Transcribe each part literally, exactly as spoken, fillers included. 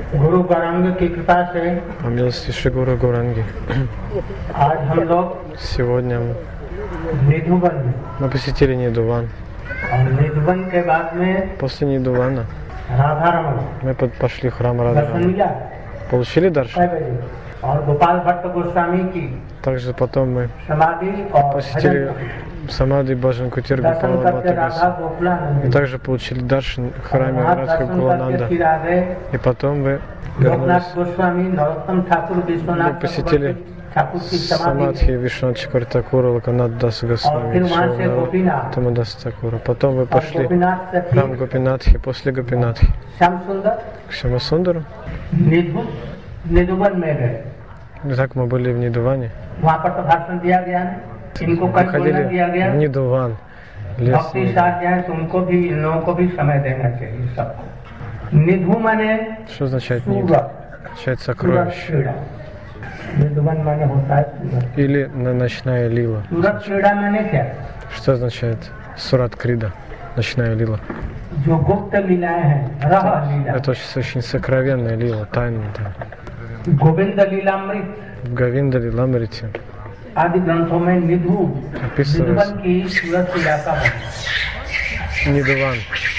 गुरु गौरांग की कृपा से По милости Шри Гуру Гауранги. आज हम लोग Сегодня निधुवन में мы посетили Нидуван. और निधुवन के बाद में После Нидувана राधा रमन мы под- пошли в храм Рады दर्शन Раманы. मिला Получили छह даршан. बजे और गोपाल भट्ट गोस्वामी की Также потом мы समाधि और посетили भजन Самади Баджан Кутир दर्शन Гопала करके राधा Бхаттагаса. गोकुलानंद И также получили даршан в храме वहाँ Радха दर्शन करके Кулананда. फिर आ गए И потом вы लोकनाथ вернулись गोस्वामी नरोत्तम ठाकुर विश्वनाथ Мы посетили चक्रवर्ती ठाकुर की समाधि Самадхи Вишванат Чакартакура Лаканат Даса और Госвами फिर वहाँ से गोपीनाथ Тамадаса Такура. Потом вы और пошли गोपीनाथ से в храм फिर Гопинатхи. После Гопинатхи श्याम सुंदर к Шьямасундару. निधु निधुवन में गए Так мы были в Нидуване. वहाँ पर तो भाषण दिया गया है इनको कल बोलना दिया Ходили गया в Нидуван. Лес. भक्ति साथ जाए तो उनको भी इन लोगों को भी समय देना चाहिए सबको निधु माने Что означает Ниду? सूरत Означает सूरत сокровище. खेड़ा निधुवन माने होता है सूरत Или на ночная лила. सूरत खेड़ा माने क्या Что означает Сурат Крида? Ночная лила. जो गुप्त लीलाएं हैं रह लीला Это очень, очень сокровенная лила, тайная. Да. गोविंद लीलामृत В Гавиндале Ламрите आदि ग्रंथों में निधु описывается निधुवन की सूरत क्रिया का वर्णन Нидуван.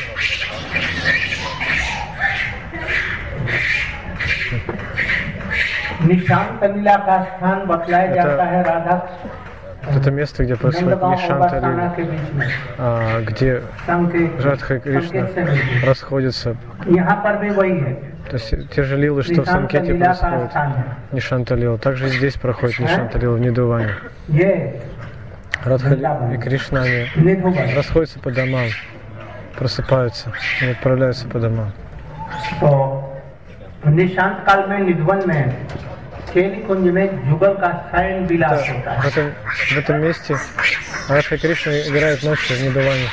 निशांत लीला का स्थान बतलाया Это- जाता है राधा Это место, где происходит नंदगांव और Нишанта बरसाना лила, के बीच में а, где संकेत Радха и Кришна संकेत से मिलती расходятся. है। यहाँ पर भी वही है То есть те же лилы, что в निशांत Санкете लीला का происходит. स्थान है Нишанта лила. Также здесь проходит Нишанта лила в Нидуване. ये Радха и Кришна они निधुवन расходятся по домам, просыпаются и отправляются по домам. तो निशांत काल में निधुवन में केली कुंज में जुगल का सायन विलास होता В है этом, в этом месте Радха и Кришна играют ночью в Нидуване.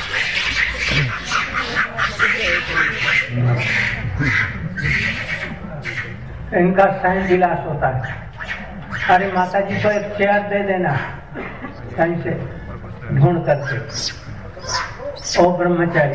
इनका सायन विलास होता है अरे माता जी को एक चेयर दे देना कहीं से ढूंढ करके ओ ब्रह्मचारी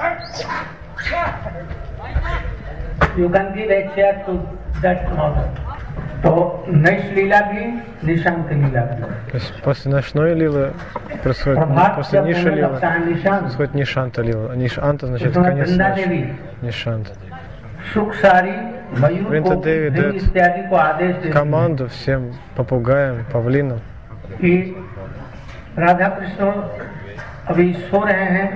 you can give a chair to that model तो नैश लीला भी निशांत लीला भी То есть после ночной лилы происходит, प्रभात после जब Ниша होने лилы लगता है निशांत происходит Нишанта лила. Нишанта значит उसमें конец वृंदा ночи. देवी Нишанта. सुख सारी मयूर Вринда को देवी भिंग дает इत्यादि को आदेश देती है Команду всем попугаям, павлинам. कि राधा कृष्ण अभी सो रहे हैं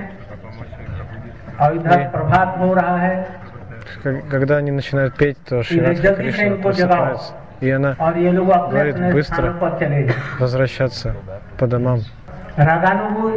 और इधर जी। प्रभात हो रहा है К- Когда они начинают петь, то Шри Радха जल्दी से Кришна इनको जगाओ просыпается. И она और ये लोग अपने говорит अपने быстро स्थानों पर चले जाए возвращаться по домам. रागानुकूल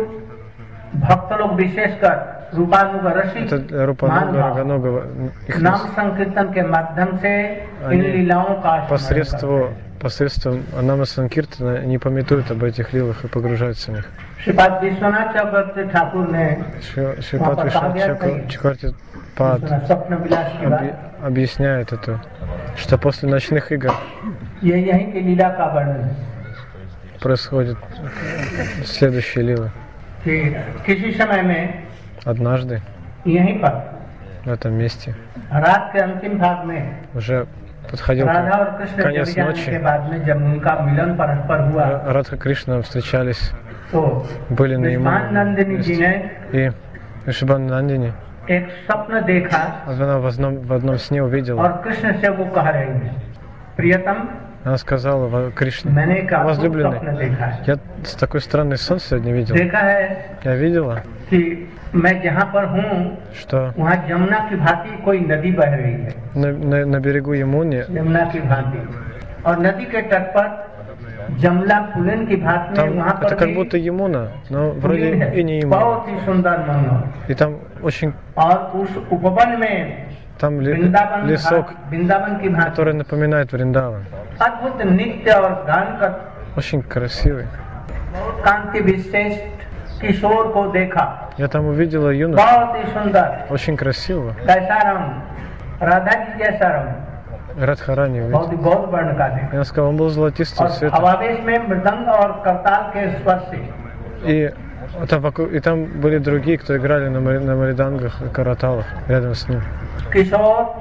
भक्त लोग विशेषकर रूपानुग रसिक Это Рупануга, मानव Рагануга, их नाम संकीर्तन के माध्यम से इन Они लीलाओं का स्मरण करते посредством, हैं। посредством Анама Санкиртана не пометуют об этих лилах и погружаются в них. श्रीपाद विश्वनाथ चक्रवर्ती ठाकुर ने Шри- Шрипад Вишванат Чакварти Пад स्वप्न विलास की बात объ- объясняет это, что после ночных игр ये यहीं की लीला का वर्णन है происходит следующие лилы. कि किसी समय में Однажды यहीं पर в этом месте रात के अंतिम भाग में уже подходил राधा और कृष्ण конец चले जाने के ночи, बाद में जब उनका मिलन परस्पर हुआ Ра- Радха и Кришна встречались, तो были на विष्मान नंदिनी जी ने и Вишван Нандини, एक स्वप्न देखा она в одном, в одном сне увидела, और कृष्ण से वो कह रही है प्रियतम она сказала во- Кришне: मैंने एक अद्भुत स्वप्न возлюбленный, देखा है я с такой странный сон сегодня видел. देखा है Я видела, कि मैं जहाँ पर हूँ что वहाँ जमुना की भांति कोई नदी बह रही है на, на, на берегу Ямуни यमुना की भांति और नदी के तट पर जमला पुलिन की भांति में там वहाँ это पर как भी будто Ямуна, но पुलिन вроде и не है Ямуна. बहुत ही सुंदर मनोहर И там очень, और उस उपवन में там ли- वृंदावन лесок, भांति- वृंदावन की भांति который напоминает Вриндаван. अद्भुत नित्य और गान कर Очень красивый. कांति विशेष किशोर को देखा Я там увидела юношу, बहुत ही सुंदर очень красивого. कैसा रंग राधा जी जैसा रंग Радхарани увидела. बहुत ही गौर वर्ण का देखा И она сказала, он был золотистого और цвета. हवावेश में मृदंग और करताल के स्वर से И там, вокруг- и там были другие, кто играли на, мари- на маридангах и караталах рядом с ним. किशोर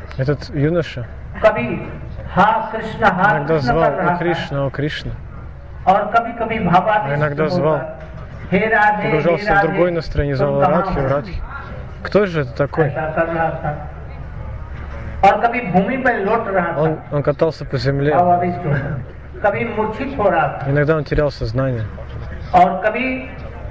Этот юноша कभी हा कृष्ण हा иногда कृष्ण звал कर रहा «О था Кришна, о Кришна», और कभी कभी भावावेश а иногда में звал, होकर, हे राधे हे погружался в другое राधे настроение, तुम звал कहाँ Радхи, हो? Радхи. Кто же это такой? ऐसा कर रहा था और कभी भूमि पर लौट रहा Он, था он катался по земле, भावावेश होकर, कभी मूर्छित हो रहा था иногда он терял сознание, और कभी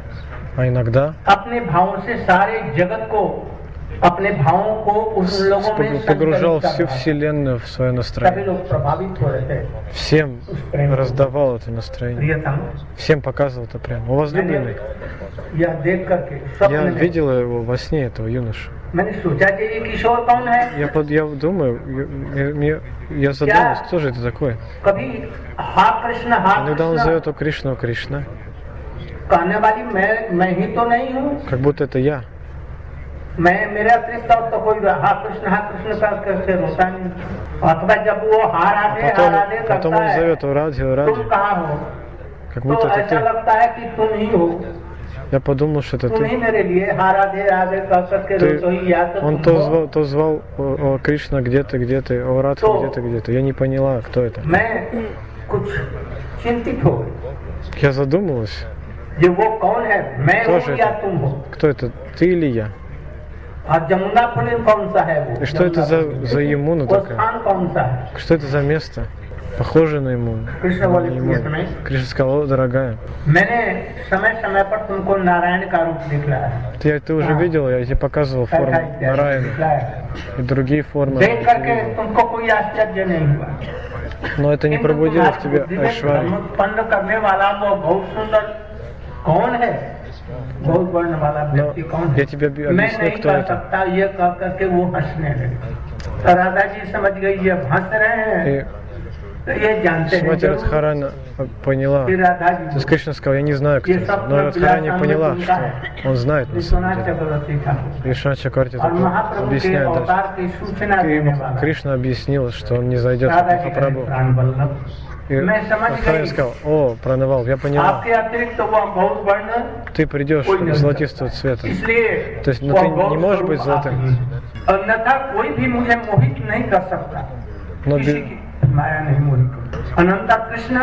а иногда अपने भावों से सारे जगत को अपने भावों को उस लोगों में погружал संकलित कर всю रहा था। вселенную в свое सभी настроение. लोग प्रभावित हो रहे थे Всем раздавал это настроение, प्रियतम всем показывал это прямо. О, возлюбленный, यह देख करके я स्वप्न में видела его во сне, этого юношу. मैंने सोचा कि ये किशोर कौन है Я, под, я думаю, я, я, я задумалась, кто же это такой? कभी हा कृष्ण हा Иногда он कृष्ण зовет «О Кришна, о Кришна», कहने वाली मैं मैं ही तो नहीं हूँ как будто это я. मैं मेरे अतिरिक्त और तो कोई हा कृष्ण हा कृष्ण कर करके रोता नहीं अथवा जब वो हा राधे हा Потом, राधे потом करता он है зовет «О Радхи, о तुम Радхи», कहाँ हो как तो будто это ऐसा ты. लगता है कि तुम ही हो Я подумал, что это तुम ही ты. मेरे लिए हा राधे राधे कर करके Ты- रोते ही या तो Он तुम то हो звал, то звал «О, о Кришна, где ты, где ты, о Радха, То- где ты, где ты». Я не поняла, кто это. मैं कुछ चिंतित हो गई Я задумалась, ये वो कौन है मैं Кто हूँ же या это? तुम हो кто это, ты или я? और जमुना पुलिन कौन सा है वो И что это за, जमुना за Ямуна पुलिन? वो такая? स्थान कौन सा है Что это за место? Похоже на Ямуну. कृष्ण На बोले Ямуну. प्रियतमे Кришна сказал: «О, дорогая, मैंने समय समय पर तुमको नारायण का रूप दिखलाया ты, ты уже видела, я тебе показывал форму Нараяна दिखलाया и другие формы. देख करके तुमको कोई आश्चर्य नहीं हुआ Но это не किंतु пробудило в तुम्हारी тебе बुद्धि में Айшвари. धर्म उत्पन्न करने वाला वो बहुत सुंदर कौन है बहुत वर्ण वाला व्यक्ति कौन है я тебе объ- मैं объясню, नहीं кто कर это. सकता ये कह करके वो हंसने लगे तो राधा जी समझ गई ये हंस रहे हैं И तो ये जानते हैं Шримати जरूर Радхарани поняла. कि राधा То есть जी Кришна сказал: «Я не знаю, кто это». Но Радхарани поняла, что он знает на самом विश्वनाथ деле. चक्रवर्ती था И Шримати Чакраварти और महाप्रभु के объясняет дальше. अवतार की सूचना И देने ему वाला Кришна объяснил, что он не зайдет в राधा जी का Махапрабху. प्राण वल्लभ И मैं समझ Радхарани गई сказал: «О, Пранавал, я поняла, आपके अतिरिक्त तो वो बहुत वर्ण ты придешь कोई नहीं золотистого цвета». इसलिए То есть, но वो ты не गौर можешь स्वरूप быть золотым. आप ही हैं। अन्यथा कोई भी मुझे मोहित नहीं कर सकता Но किसी бе- की माया नहीं मोहित कर अनंता कृष्ण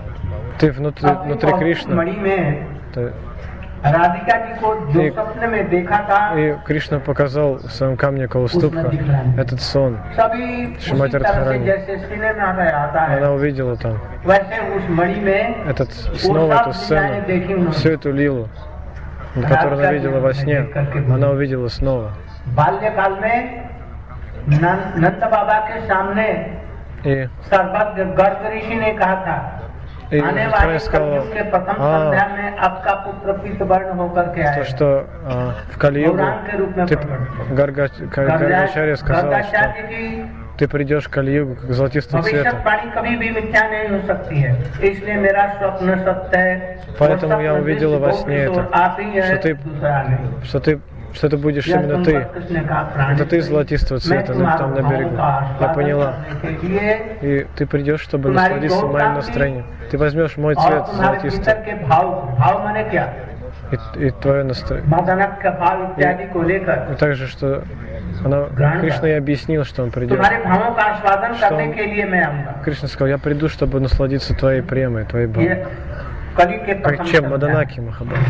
ты внутри, अपनी внутри मौलिक Кришны. मणि में То- राधिका जी को जो И- सपने में देखा था И Кришна показал в своем камне Кауступха этот сон. सभी उसी Шримати तरह से Радхарани. जैसे सिनेमा में आता Она है увидела там वैसे उस मणि में этот, वो снова सब эту लीलाएं देखी сцену, उन्होंने। всю эту лилу, которую она видела во сне, она увидела снова. बाल्यकाल में नंद नंद बाबा के सामने И, सर्वज्ञ गर्ग ऋषि ने कहा था и आने वाले Радхарани сказала, कलयुग के प्रथम а, संध्या में आपका पुत्र पीतवर्ण होकर के то, आएगा что а, в Кали-югу गौरांग के रूप में ты, प्रकट Гарга, Гаргачарья сказала, что गर्गाचार्य की ты придешь в Кали-югу как золотистого цвета. भविष्यवाणी कभी भी मिथ्या नहीं हो सकती है इसलिए मेरा स्वप्न सत्य है Поэтому वो я स्वप्न увидела во दृष्टि сне को это, आप ही है что ты- दूसरा नहीं Что ты, что это будешь यह именно सुनकर ты. कृष्ण का प्राण Это ты золотистого цвета मैं там на तुम्हारे берегу. भावों का Я поняла. आस्वादन करने के लिए И ты придешь, чтобы तुम्हारी насладиться गौर моим प्राप्ति настроением. Ты возьмешь мой और цвет तुम्हारे भीतर золотистый. के भाव भाव माने क्या И, и твое настроение. मदनक का भाव इत्यादि को लेकर И также, что она, Кришна ей объяснил, что он придет. तुम्हारे भावों का आस्वादन Что करने он- के लिए मैं आऊंगा Кришна сказал: «Я приду, чтобы насладиться твоей премой, твоей ये бхавой». कली के Как प्रथम чем संध्या। Маданаки Махабхава.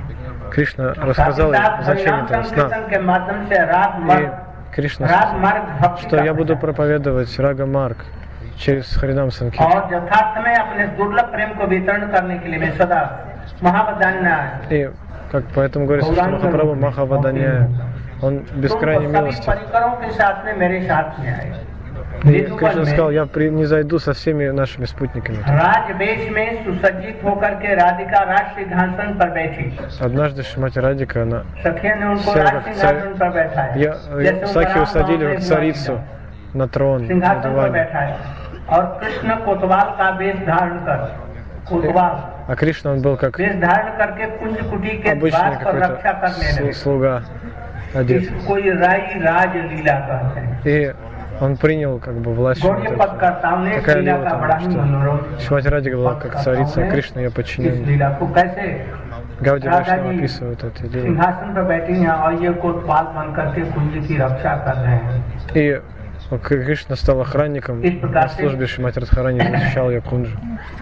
Кришна рассказал ей साथ-साथ значение हरिनाम этого сна. संकीर्तन के माध्यम से राग И मार्ग Кришна राग сказал, मार्ग भक्ति что का я буду प्रचार। проповедовать Рага Марг через Харинам Санкиртан. और यथार्थ में अपने दुर्लभ प्रेम को वितरण करने के लिए मैं सदा महावदान्य И как поэтому говорится, что Махапрабху Махаваданяя, он бескрайней तुम सभी милости. परिकरों के साथ में मेरे साथ में आए И ऋतुपल Кришна में сказал: «Я при- не зайду со всеми нашими спутниками». राजवेश में सुसज्जित होकर के राधिका राज सिंहासन पर बैठी Однажды Шримати Радика, она, सखिया ने उनको Села राज как सिंहासन पर बैठा है я, जैसे Сахи वो усадили राम как ने царицу на трон, на सिंहासन पर диване. बैठा है और कृष्ण कोतवाल का वेश धारण कर कोतवाल А Кришна, он был как वेश धारण करके कुंज कुटी के обычный द्वार पर रक्षा какой-то करने слу- लगे слуга одет. इसको ये राई राज लीला कहते हैं И он принял как бы власть. गौड़ीय Вот पद эту. कर्ताओं ने इस Такая लीला лила का там, बड़ा ही что मनोरम Шримати Радика была как царица, а Кришна ее इस подчиненный. लीला को कैसे Гауди राधा Вайшнава जी описывает эту лилу. सिंहासन पर बैठी हैं और ये कोतवाल बन करके कुंज की रक्षा कर रहे हैं И Кришна стал охранником на службе Шримати Радхарани, защищал ее кунджу.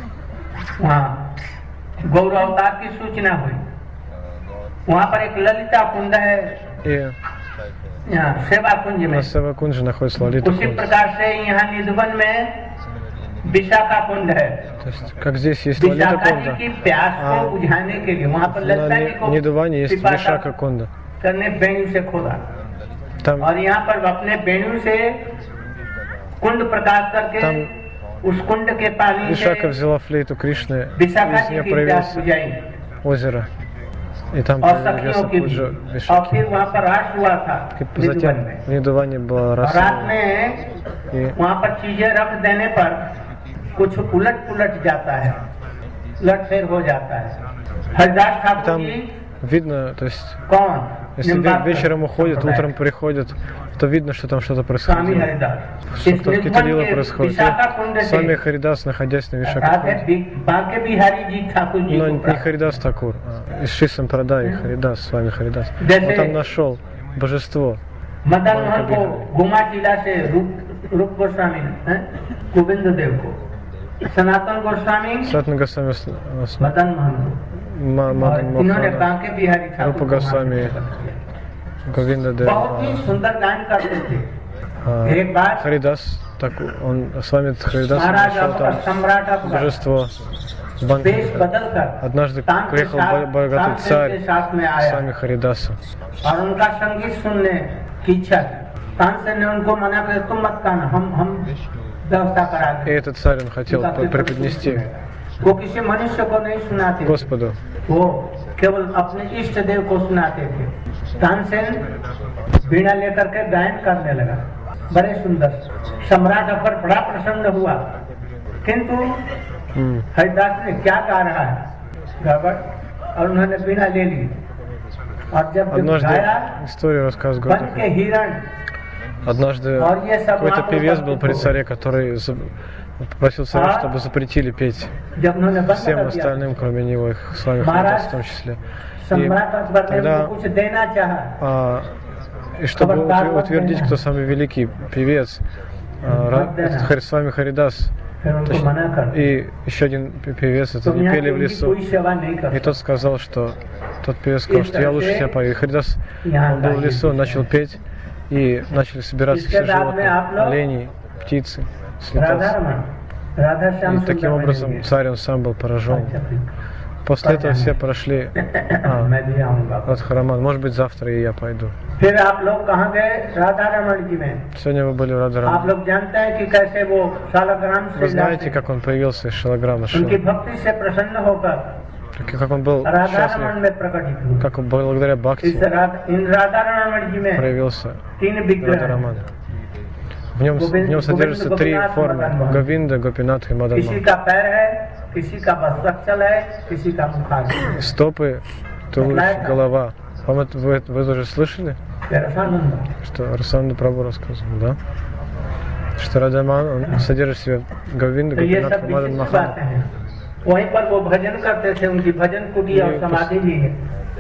वहाँ गौर अवतार की सूचना हुई। वहाँ पर एक ललिता कुंड है, И यहाँ सेवा कुंज में। на Сева Кунджи находится Лалита उसी Кунджа. प्रकार से यहाँ निधवन में विशाखा कुंड है। То есть, как здесь есть Лалита विशाखा जी Кунджа, की प्यास को हाँ। बुझाने के लिए वहाँ पर ललिता जी को на Нидуване есть पिपासा Вишака Кунда. करने बेणु से खोदा Там, और यहाँ पर अपने बेणु से कुंड प्रकाश करके там उस कुंड के पानी Вишака से взяла флейту Кришны, विशाखा из जी нее की प्यास проявилось बुझाई озеро. И там और появился सखियों की भी। Кунджа और फिर Вишаки. वहाँ पर रास हुआ था И निधवन затем में। в Нидуване была और रात раса. में И वहाँ पर चीजें रख देने पर कुछ उलट पुलट जाता है, उलट फेर हो जाता है। हरिदास ठाकुर там जी видно, то есть, कौन? если निम्बार्क вечером уходят, утром приходят, то видно, что там что-то स्वामी происходило. हरिदास Что इस то какие-то निधवन дела के происходят. विशाखा कुंड И से сами Харидас, находясь на Вишака राधे Кунде. बि- बांके बिहारी जी ठाकुर जी Но को не प्राप्त। Харидас Такур, а Иши Сампрадай, Харидас, с вами Харидас. Дальше- Он там нашел божество. मदन बांके मोहन को बिहारी। गुमा जिला से रूप रूप गोस्वामी हैं? गोविंद देव को, सनातन गोस्वामी Сатна Госвами, с- с- मदन मोहन को, Ма- और Мадан इन्होंने Мохана, बांके बिहारी ठाकुर Рупа को Госвами, Говинда Дев, बहुत ही सुंदर गायन करते थे। а, एक बार Харидас, так он с вами Харидас महाराज нашел अपना там सम्राट अपना божество वेश Банки. बदल कर Однажды तान के приехал साथ- бо- богатый तानसेन के царь साथ में с आया вами Харидаса. और उनका संगीत सुनने की इच्छा थी। तानसेन ने उनको मना कर तुम मत गाना, हम हम व्यवस्था करा И दें। этот царь он хотел उनका पेपर преподнести वो किसी मनुष्य को नहीं सुनाते, Господу. वो केवल अपने इष्ट देव को सुनाते थे। तानसेन वीणा लेकर के गायन करने लगा, बड़े सुंदर। सम्राट अकबर बड़ा प्रसन्न हुआ, किंतु М. हरिदास ने क्या गा रहा है गड़बड़, और उन्होंने वीणा ले ली और जब जब Однажды, गाया историю рассказывает बन Гордон. के हिरण Однажды और ये सब какой-то वहाँ पर певец был при उपस्थित царе, который за- попросил царя, А? чтобы запретили петь जब उन्होंने बंद всем कर दिया, остальным, кроме него, их с вами महाराज, Харидас в том числе. И, सम्राट अकबर ने тогда, उनको कुछ देना चाहा, а, и чтобы Хабардар утвер- вот утвердить, देना। кто самый великий певец, а, Ра- Вот देना। этот Хари- с вами Харидас, फिर उनको точно, मना कर दिया। и еще один п- певец, это तुम не यहाँ пели в इनकी лесу. कोई सेवा नहीं कर И тот сказал, что тот певец сказал, что я лучше себя пою. И Харидас, यहाँ он был в गाइए। лесу, он начал петь, и начали собираться इसके все बाद में आप животные, लोग олени, птицы, राधा слетаться. रमन, राधा श्याम И таким सुंदर образом बनेंगे। царь он сам был поражен. अच्छा, फिर После этого все прошли а, मैं भी आऊंगा। Радхараман. Может быть, завтра и я пойду. फिर आप लोग कहाँ गए? राधा रमन जी में। Сегодня вы были в आप Радхараман. लोग जानते हैं कि कैसे वो शालग्राम Вы से знаете, जाते, как он появился из Шалаграма उनकी Шила? भक्ति से प्रसन्न होकर Как он был राधा रमन счастлив, में प्रकटित हुए। как он благодаря इस Бхакти राधा इन राधा रमन जी में проявился तीन विग्रह हैं। Радхараман. В нем, в нем содержатся три формы: Говинда, Гопинат и Мадан किसी Мохан. का पैर है, किसी का वस्त्रचल है, किसी का मुखार है। Стопы, туловище, голова. Вам это, вы, вы тоже слышали, रसानंद что Расананда Прабху рассказывал, да? Что Радаман, он содержит в себе Говинда, तो ये Гопинат सब и Мадан विशिष्ट Мохан. बातें हैं। वहीं पर वो भजन करते थे, उनकी भजन कुटी और समाधि भी है।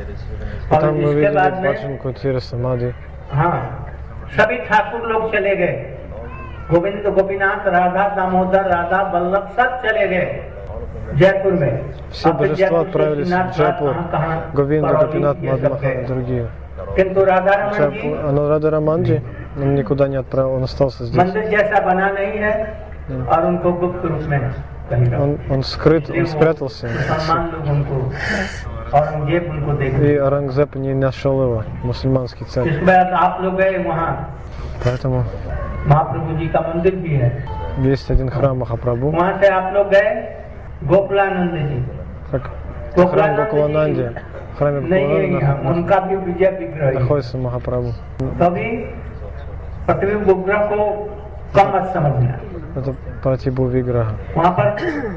और Там мы इसके видели बाद में Баджан Кутира Самади. हाँ सभी ठाकुर लोग चले गए, गोविंद गोपीनाथ राधा दामोदर राधा वल्लभ सब चले गए जयपुर में। Все अब божества जयपुर से отправились श्रीनाथ в Джайпур. कहाँ- कहाँ, Говинда, परौली, Гопинат, ये Мадан सब Мохан и गए। другие. किंतु राधा रमन जी Джайпур. А но Рада Раманджи, он никуда не отправил, он остался здесь. मंदिर जैसा बना नहीं है और उनको गुप्त रूप में कहीं रखा। Он, он скрыт, он спрятался. मुसलमान लोग उनको औरंगजेब उनको देख। И Орангзеб не нашел его, мусульманский царь. इसके बाद आप लोग गए वहाँ, Поэтому महाप्रभु जी का मंदिर भी है। есть один храм Махапрабху, वहाँ से आप लोग गए गोकुलानंद जी, как храм Гокулананди. В храме नहीं है यहाँ, Гокулананди उनका भी विजय विग्रह है। находится Махапрабху. तभी प्रतिबिंब विग्रह को कम मत समझना। Это Пратибу Виграха. वहाँ पर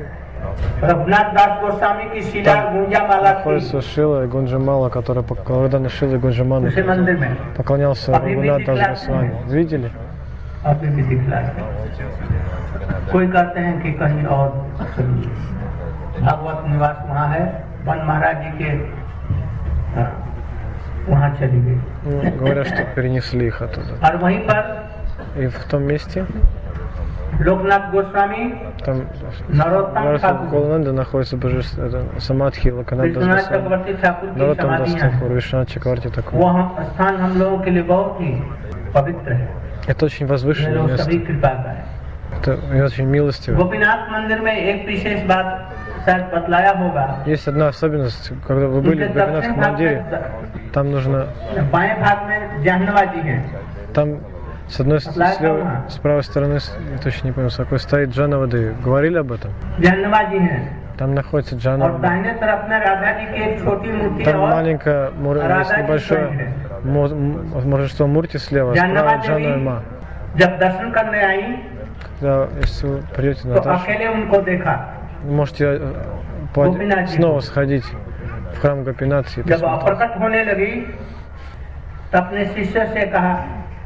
रघुनाथ दास गोस्वामी की शिला गुंजामाला थी Находится Шила и Гунджамала, который, когда на Шиле Гунджаману उसी मंदिर में, поклонялся Рагунат Дас Госвами. Видели? अभी भी दिखला है। कोई कहते हैं कि कहीं और भागवत निवास वहाँ है, वन महाराज जी के हाँ, वहाँ चली गई। Ну, говорят, что перенесли их оттуда. और वहीं पर И в том месте, लोकनाथ गोस्वामी, там नरोत्तम в ठाकुर, Голонанда находится божество, это Самадхи, Локананда विश्वनाथ Госвами, चक्रवर्ती ठाकुर की Нароттам Дас समाधियां हैं। Такур, Вишванат Чакраварти वो Такур. हम स्थान हम लोगों के लिए बहुत ही पवित्र है। Это очень ये возвышенное लोग место. सभी कृपा का है। Это и очень милостиво. गोपीनाथ मंदिर में एक विशेष बात शायद बतलाया होगा। Есть одна особенность, когда вы были в Гопинатском мандире, там нужно, बाएं भाग में जहन्नवा जी हैं। там с одной стороны, с, левой, с правой стороны, я точно не помню, с какой стоит Джана воды. Говорили об этом? जहन्नवा जी हैं। Там находится Джана और вода. दाहिने तरफ में राधा जी की एक छोटी मूर्ति Там और маленькое, мур- есть Рада небольшое Чичвани. мо- м- множество мурти слева, जहन्नवा справа Джана и देवी Ма. जब दर्शन करने आई Когда, если вы придете на तो Ташу, अकेले उनको देखा। вы можете э, по- Гопинат जी снова को। сходить в храм Гопинат и जब посмотреть. अप्रकट होने लगी तो अपने शिष्य से कहा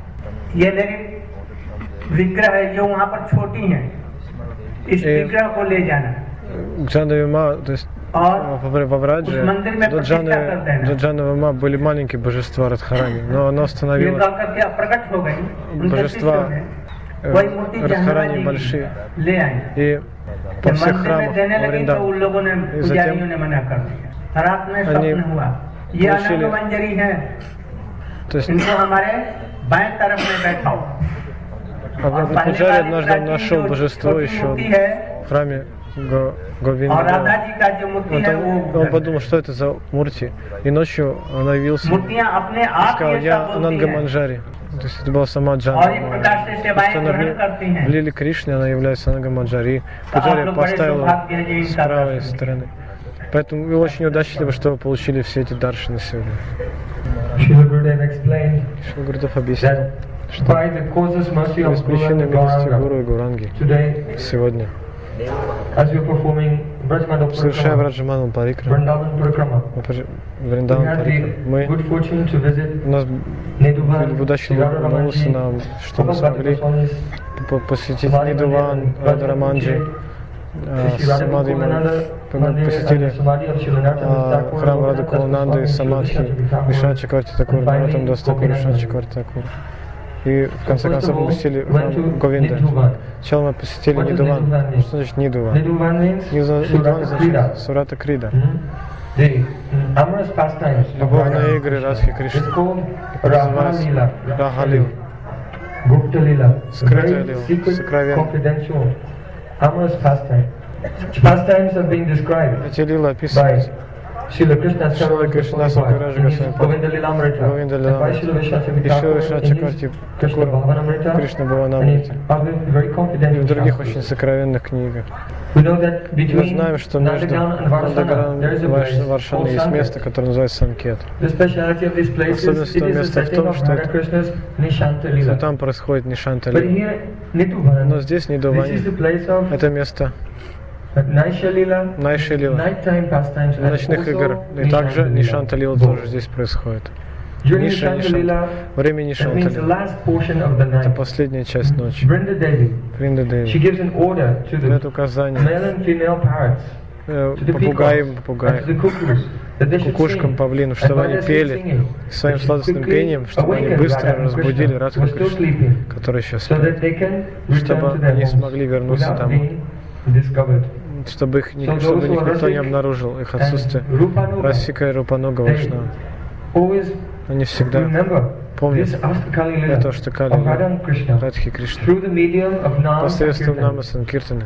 ये मेरी विग्रह है जो वहाँ पर छोटी है, इस ए- विग्रह को ले जाना Джана и Ма, то есть और во во Врадже, उस मंदिर में до प्रतिष्ठा Джаны, कर देना। до Джаны и Ма были маленькие божества Радхарани, но она ये установила कह करके अप्रकट हो गई। उनके बожества, शिष्यों ने э, वही मूर्ति Радхарани जहन्नवा जी большие. की ले आई। И по जब всех मंदिर में храмах देने во लगी तो उन Вриндаване. लोगों ने И पुजारियों затем ने मना कर दिया। रात में они स्वप्न हुआ ये получили- अनंत मंजरी है, То есть इनको हमारे बाएं तरफ में बैठाओ। однажды पहले Пуджари वाली однажды प्राचीन нашел जो божество छोटी еще मूर्ति है в храме Го- और Говинда. राधा जी का जो मूर्ति Вот है он, वो он подумал, что это за мурти, и ночью он явился и मूर्तियां अपने आप сказал, ये я सब बोलती Ананга हैं Манджари. То есть это была сама Джана. और एक प्रकार से सेवाएं Что она ग्रहण करती हैं। в Лили Кришне, она является Ананга Манджари. तो आप Пуджари लोग बड़े поставил सौभाग्य हैं जो с इनका правой दर्शन किए। стороны. Поэтому вы очень удачливы, что вы получили все эти даршины сегодня. Srila Gurudev explained Шрила Гурудев объяснил, that что by the causeless mercy без of Guru причины and милости Gauranga, Гуру и Гуранги today, сегодня, as we are performing Brajmanda совершая Parikrama, Враджаману Парикрам, Vrindavan Parikrama, we Вриндаван had Парикрам, the мы, good fortune to visit у нас Nidhuvan, были удачно Sri Radha вернулся Ramanji, нам, что мы Prabhupada смогли Goswami's по- посетить Samadhi Нидуван, Mandir, Радхараманджи, Sri э, Radha Самадхи, Govinanda мы Mandir, and посетили the Samadhi of Sri Narottam а, Thakur, храм Govinanda Рады Кулананды, Goswami, Самадхи, Sri Vishnu Вишванат Чакраварти Такур, and finally Нароттам Дас Такур, Gopinatha. Вишванат Чакраварти Такур. И в конце First of концов мы all, посетили went to храм Говинда. Nidhuvan. Сначала мы посетили What does Нидуван. Nidhuvan mean? Что значит Нидуван? Nidhuvan means Нидуван Surata значит Krida. Сурата Крида. Mhm. The mm, amorous pastimes of Любовные Radha игры Krishna. Радхи Кришны. It's called Называется Raha Lila, Раха Лила. Gupta Lila, Скрытая very лила, secret, сокровенная. confidential, amorous pastime. Pastimes have been described Эти лилы by описываются Srila Krishna Шрила Кришна Сакараджа in his Госвами Govinda Lilamrita, Говинда and by Лиламрita. Srila Vishwanath И Шрила Thakur Вишванат in his Чакраварти Krishna Такур, Bhavanamrita, Кришна and in Бхаванамрите. other very И в confidential других очень shastras. сокровенных книгах. We know that Мы between знаем, что между Nandagaon and Varsana Нандagaраном there is и a place called Варшаной есть место, Sanket. которое называется Санкет. The speciality of this place is Особенность it этого is a места в setting том, of что Radha это- Krishna's Nishanta Что Lila. там происходит Нишанта But Лила. here, Nidhuvan, Но здесь this is Нидувани. the place of Это место Naisha Lila, Найши Лила, nighttime pastimes, and ночных also игр. И также Nishanta Нишанта Lila. Лила тоже здесь происходит. During Ниша, Nishanta Нишанта. Lila, Время that Нишанта means the Лила. last portion of the Это night. последняя часть ночи. Vrinda Devi, Вринда she Деви. gives an order to Дает the указание male and female parrots, э, to the попугаям, peacocks, and to the попугаям, cuckoos, that they should кукушкам, sing. павлинам, And чтобы while они they're пели singing, своим they should сладостным quickly пением, чтобы они awaken быстро Radha and разбудили Krishna, Радху who are still Кришну, sleeping, который еще so спит, that they can return чтобы to their они homes смогли вернуться without домой, being discovered. чтобы их, ни- So чтобы those их who are никто не Rasik обнаружил, их and отсутствие. Rupanuga, Расика и Рупануга they Вайшнава. always Они всегда remember помнят this Astakali Lila это Аштакали of Radha Лила, and Krishna Радхи Кришны, through the medium of Nam посредством Sankirtan. Нама Санкиртана.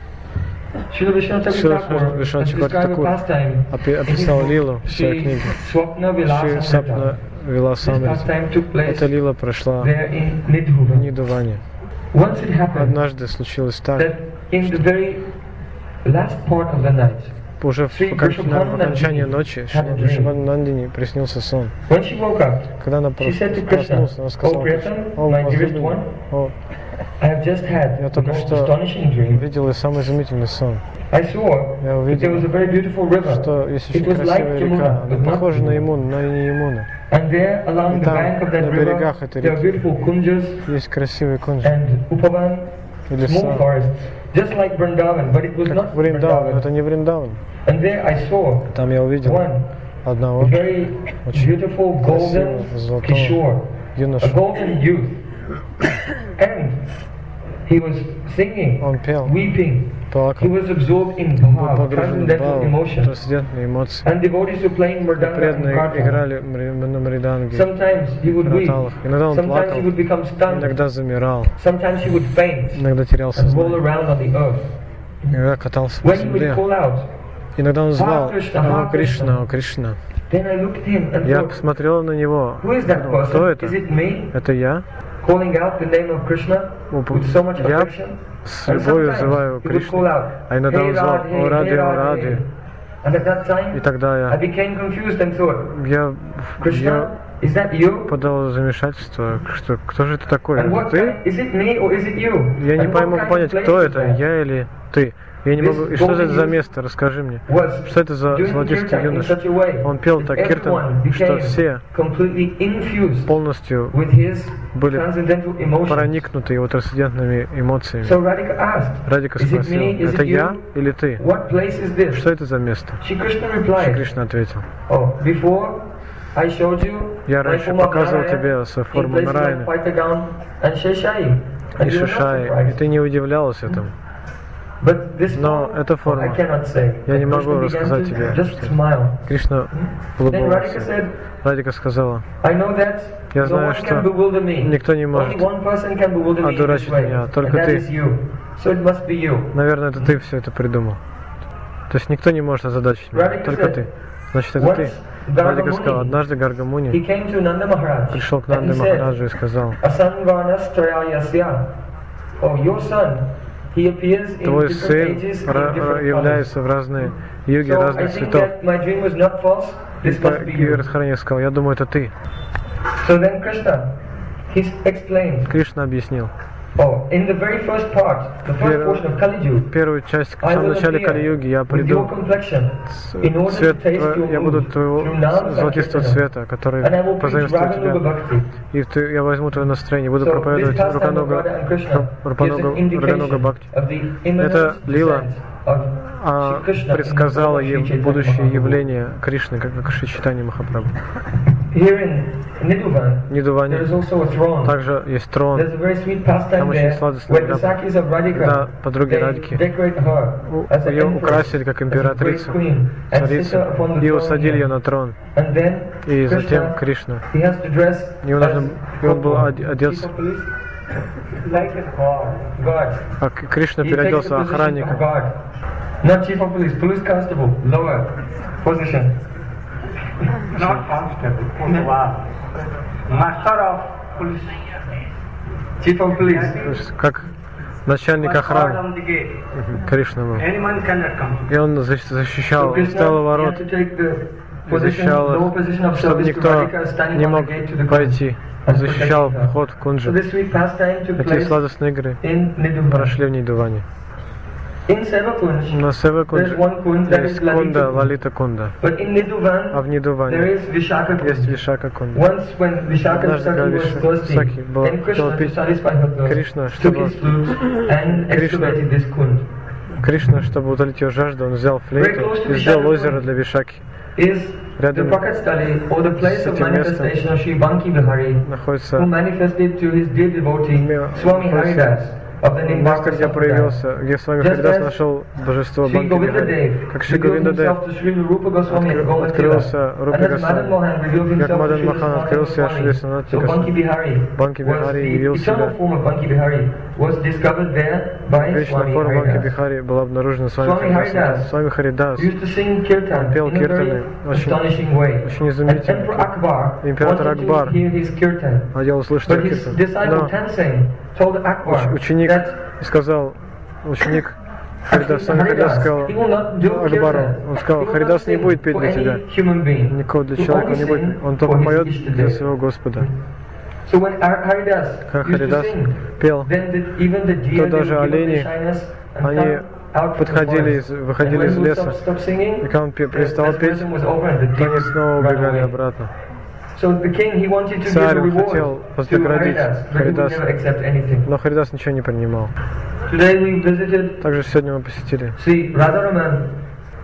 Srila Vishwanath Шрила Thakur Вишванат has Чакраварти described a Такур pastime опи- in his описал book, лилу в своей Shri книге. Swapna Шри Vilasa Сапна Amrita. This Виласамрити. pastime took place Эта лила прошла there in в Nidhuvan. Нидуване. Once it happened Однажды случилось так, that in the very last part of the night, уже в, Шри окон- на- в Вришабханандани окончании ночи had a dream. Вришабханандани приснился сон. when she woke up, Когда она she прос- said to Krishna, проснулась, она сказала: "Oh Priyatam, «О, my dearest возлюбленный, one, о, I have just had я the только most что astonishing dream. видела самый изумительный сон, I saw Я that увидел, there was a very beautiful river. что есть It очень was like красивая река, Yamuna, она but not похожа на Yamuna. Ямуну, но и не Ямуна. And there, along И the там, bank of that на берегах river, этой there are реки, beautiful kunjas есть красивые кунджи and upavan, и small леса, forests, just like Vrindavan, but it was как not Вриндаван, но это Vrindavan. не Вриндаван. And there I saw Там я увидел one одного very очень beautiful golden красивого, золотого kishore, a юношу, golden youth, end, he was singing, Он пел, weeping. He плакал, was absorbed in он был bhav, погружен в transcendental бхаву, emotion. трансцендентные эмоции. And devotees were playing mridanga and Преданные kartal. играли мри- на мриданге, Sometimes he would weep. краталах. Иногда он Sometimes плакал, he would become stunned. иногда замирал, Sometimes he would faint иногда терял and roll сознание, around on the earth. иногда катался по When he would земле. call out, Иногда он звал: Кришна, «О, Кришна». Кришна, о, Кришна». then I looked at him and Я thought, посмотрел на него. who is that Подумал, кто person? это? Is it me? Это я? Calling out the name of Krishna with so much Я affection? с And любовью sometimes взываю he would call Кришну. out, А иногда "Hey он звал: Radhe, «О, Раде, hey о, Radhe." Раде». And at that time, И тогда I я, became confused and thought, я, Krishna, я is that you? подал замешательство, что кто же это такой? And what Ты? kind, is it me or is it you? Я не And what могу kind of понять, place кто is это, that? я или ты. Я не могу. И что это за место? Расскажи мне. Was Что это за doing золотистый kirtan in юноша? such a way Он пел that так everyone киртан, что became все completely infused полностью with his были transcendental emotions. проникнуты его трансцендентными эмоциями. So Radhika asked, Радика is it спросил: me, is это it я you? или ты? What place is this? Что это за место? Shri Krishna Шри replied, Кришна ответил: oh, before I showed you Я my раньше form of показывал Narayana тебе свою in форму places like Нараяны Paitagan and Sheshai. и And you were not Шишай, и surprised. ты не удивлялась этому. But this Но form, эта I форма, cannot say. я не Krishna могу began рассказать to тебе, just что- smile. Кришна Then Radhika улыбнулся. said, Радика сказала: I know that Я no знаю, one что can bewilder me. никто не Only может one person can bewilder me in this одурачить way, меня, and только that ты. is you. So it must be you. наверное, это ты все это придумал. То есть никто не может озадачить меня, Radhika только said, ты. Значит, это ты. Once Радика сказал: Gargamuni, однажды he Гаргамуни came to Nanda Maharaj пришел к and Нанде he said, Махараджу и сказал: Asanvarnastrayasya. Oh, your son, he appears in твой different сын ages in ра- different colors. является в разные юги So I разных think цветов. that my dream was not false. И This must be you. Радхарани сказал: я думаю, это ты. So then Krishna, he explained. Кришна объяснил: Oh, in the very first part, the first Первую- portion of Kali Yuga, первую часть, в I самом will начале appear Кали-юги я with your приду complexion с- in order to цвет taste твой- your я буду mood твоего through Nam золотистого Sankirtana. цвета, который And I will preach позаимствую тебя. Raganuga Bhakti. И ты, я возьму твое настроение, буду So this проповедовать pastime of Рукануга, Radha and Krishna gives an Рукануга indication Бхакти. of the imminent Это лила, descent of А Shri Krishna in the предсказала form of ей Shri Chaitanya будущее Mahaprabhu. явление Кришны, как как Шри Чайтанья Махапрабху. Here in Nidhuvan, В Нидуване there is also a throne. также есть трон. There's a very sweet pastime Там очень there сладостная where the игра. Sakis of Radhika, Когда подруги they Радхи decorate her у- as an ее empress, украсили как as a great императрицу, queen, and sit her царицу, upon the и throne усадили here. ее на трон. And then И затем Krishna, Кришна. he has to dress Ему нужно, as и он был Gopal, оде- одет, chief of police, Like a god. guard. а К- Кришна He takes the переоделся position of охранником. guard. Not chief of police, police constable, lower position. Not constable. Wow. Master of police. Chief of police. То есть как начальник Was охраны on the gate. Кришна был. Anyone cannot come. И он защ- защищал, So стоял у Krishna, he ворот, has to take the и position, защищал lower их, position of чтобы service to никто Radhika, standing не on the мог gate to the пойти. Он and защищал protecting her. вход в So кунджу. this sweet pastime took Эти place сладостные игры in Nidhuvan. прошли в Нидуване. In Sevakunj, На Севе there's Кунджи one kund that есть is Кунда, Lalita. Лалита Кунда. But in А Nidhuvan, в there Нидуване is Vishaka есть Kund. Вишака Кунда. Once when Vishaka Однажды, когда Saki was Виша- thirsty, Саки была- then хотела Krishna, to пить, satisfy her thirst, Кришна, took чтобы his flute and Кришна- excavated this kund. Кришна, чтобы утолить ее жажду, он взял флейту и сделал озеро для Вишаки. Is the Рядом Pakatstali, or the place с of этим местом manifestation of Sri Banki Bihari, находится who manifested to his dear devotee, Ме- Swami находится Haridas, of the name место, Bhakti где Sampradaya. проявился, где с вами Just Харидас as нашел божество Sri Банки Govinda Бихари. Dev Как Шри revealed Говинда Дев himself to Sri Rupa Goswami and откры- Gomatila, открылся and Рупе as Madan Mohan revealed Госвами, как himself to Мадан Sri Махан Sanatana открылся Шри Goswami. Санатана So Banki Bihari Банки was Бихари the явил eternal себя. form of Banki Bihari was discovered there by Вечная Swami форма Банки Haridas. Бихари была обнаружена с вами Swami Харидасом. Haridas С вами Харидас used to sing kirtan Он пел in a very киртаны очень- astonishing way. очень And изумительно. Emperor Akbar Император wanted Акбар to hear his kirtan. хотел услышать But его his киртан. disciple Но Tansen told Akbar уч- ученик that сказал, ученик Харидас, actually сам Харидас Haridas, сказал he will not do Акбару, kirtan. он сказал, He will Харидас not не sing будет петь for для any тебя, human being. никого для He человека only не будет, sing он for только his поет Ishtadev. для своего Господа. So when Har- Haridas Как used to Харидас sing, пел, then the, even the deer то they даже would give up their олени, shyness and они come out from the подходили, forest. из- And выходили when из he would леса, stop, stop singing, и когда он пе- the перестал петь, mesmerism was over and the то deer они снова ran убегали away. обратно. So the king, he wanted to give Царь a reward хотел to вознаградить Haridas, but he would Харидаса, never accept anything. но Харидас ничего не принимал. Today we visited Также сегодня мы посетили Sri Radharaman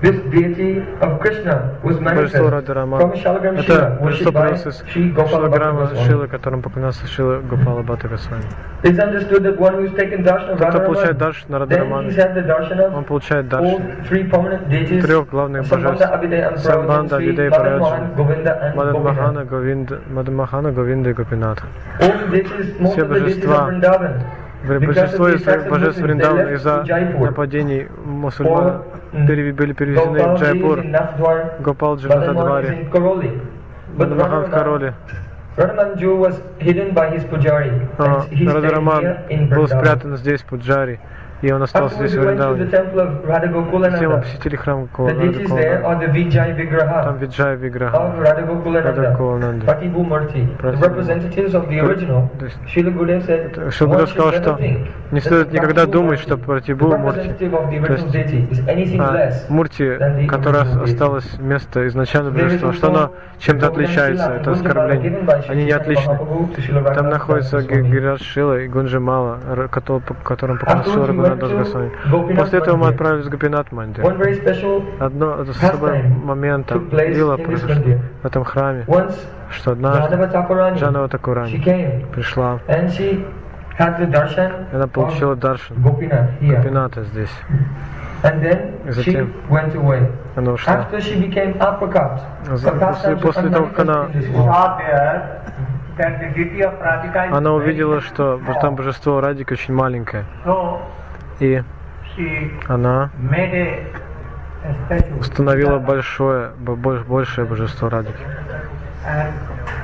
this deity of Krishna was Божество manifest Рады Раман. from Shalagram Это Shila, божество worshipped by появилось из Shri Gopala Шилаграма Bhatta Шилы, Goswami. которым поклонялся Шила Гопала Бхатта Госвами. It's understood that one who's taken darshan of Кто Radha получает Raman, даршан на Рада then Рамана, he's had the darshan он of получает all даршан three prominent deities, трех главных божеств: Sambandha, Abhidaya and Самбанда, Prayojan, Sri Авидея, Madan Праyojan, Mohan, Govinda and Мадан Gopinath. Махана, Говинда, Мадан Махана, Говинда и Гопинатха. All the deities, most Все of the deities of божества, Vrindavan, because of большинство the из attacks of божеств Muslims, they Вриндавана left из-за to Jaipur. нападений мусульман Or, пере- были перевезены в Gopalji is Джайпур. in Nathdwar, Gopalji в Madan Mohan is Натадваре, in Karoli. But Мадан Махан в Radha Короле. Ramanju was hidden by his pujari, А, and he Рада stayed Раман here in был Vrindavan. спрятан здесь, в Пуджаре, и он остался Afterwards здесь, we в went to the Вриндаване. temple of Radha Затем мы Gokulananda. посетили храм The deities there Кулананда. are the Vijay Там Vigraha Виджай of Виграха, Radha Рада Gokulananda, Кулананда. Pratibhu Murti, the Pratibhu. representatives of the original. То есть Srila Gurudev said, Шила one Гуру should сказал, never что think не that стоит the никогда Pratibhu думать, Murti, что the Пратибу Мурти, representative of the то original есть deity, is anything а, less Мурти, than the которое original deity. осталось вместо изначального There is божества, что also оно чем-то the отличается, Govinda это Shila, оскорбление. given by Shri Они не Chaitanya отличны. Mahaprabhu to Srila Там Raghunath находится Das Goswami. Гираш Шила и Гунджимала, которым поклонялся Afterwards we Рагунат went Дас to Госвами. Gopinath После этого мы Mandir. отправились в Гопинат Мандир. One very special Одно особый pastime момент took place было in this произошло mandir. в этом храме, Once что однажды Janava Thakurani, Джанава she Такурани came пришла, and she had the darshan и она of получила даршан Gopinath here. Гопината здесь. And then И she затем went away. она ушла. After she became apricot, За- her После, pastimes после were того, как она, unmanifest in this Saw world. there that the deity of Radhika is она very увидела, что small. там божество Радика очень маленькое. So И she она made a, a statue. установила большое, бо- больш- большее божество Радики. And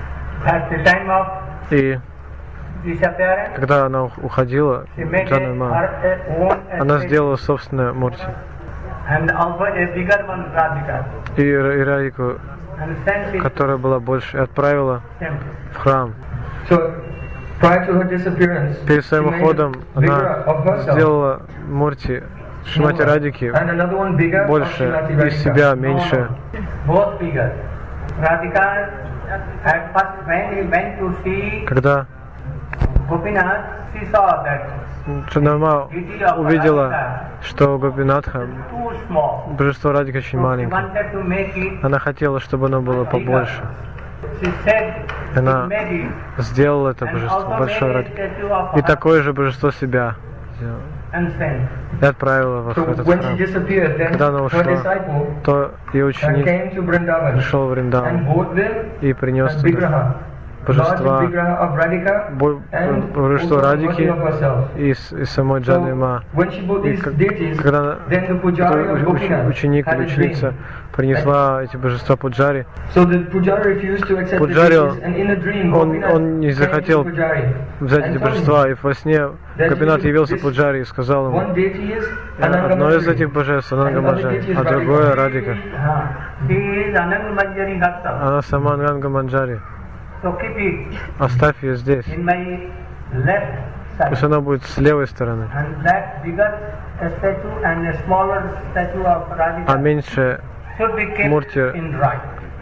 at the time of И disappearance, когда она ух- уходила, she made a, Джанама, her a own она statue. сделала собственное Мурти. And also a bigger one Radhika. И, Ра- и Радику, And sent it которая была больше, и отправила to temple. в храм. So prior to her disappearance, Перед she своим made уходом a vigra она of herself, сделала Мурти Шримати Радики and another one bigger of больше, Srimati из Radhika. себя No, меньше. no. Both bigger. Radhika, at first when he went to see Когда Gopinath, she saw that Джанама увидела, что у Гопинатха too small. божество Радика очень So she маленькое. wanted to make it Она хотела, чтобы оно было bigger. побольше. She said, Она she made it сделала это and божество, also большое made a Радика. statue of И her такое же божество себя сделала. and sent. И отправила в So этот when she храм. disappeared, then Когда она her ушла, disciple то ее and ученик came to Vrindavan пришел в and Вриндаван brought them и принес a туда vigraha, божества, large vigraha of Radhika бо- and божество also a Радики body of herself. и, с- и самой Джаны Ма. So when she brought И these как- deities, когда then the pujari of уч- Gopinath ученик had или a dream. ученица принесла эти божества Пуджари, So the pujari refused to accept Пуджари, the deities, and in a dream, он- Gopinath он не came to захотел the pujari взять and эти told him, божества, и во сне Гопинат явился Пуджари и сказал ему: one deity is одно из Anangamajari, этих божеств Ананга and the other Маджари, deity is а другое Радика. Huh. She is Anand Manjari herself. Она сама Ананга Манджари. So keep it Оставь ее здесь. in my left Пусть side. она будет с левой стороны, And that bigger statue and a smaller statue of а Radhika меньше should be kept Murti- in right.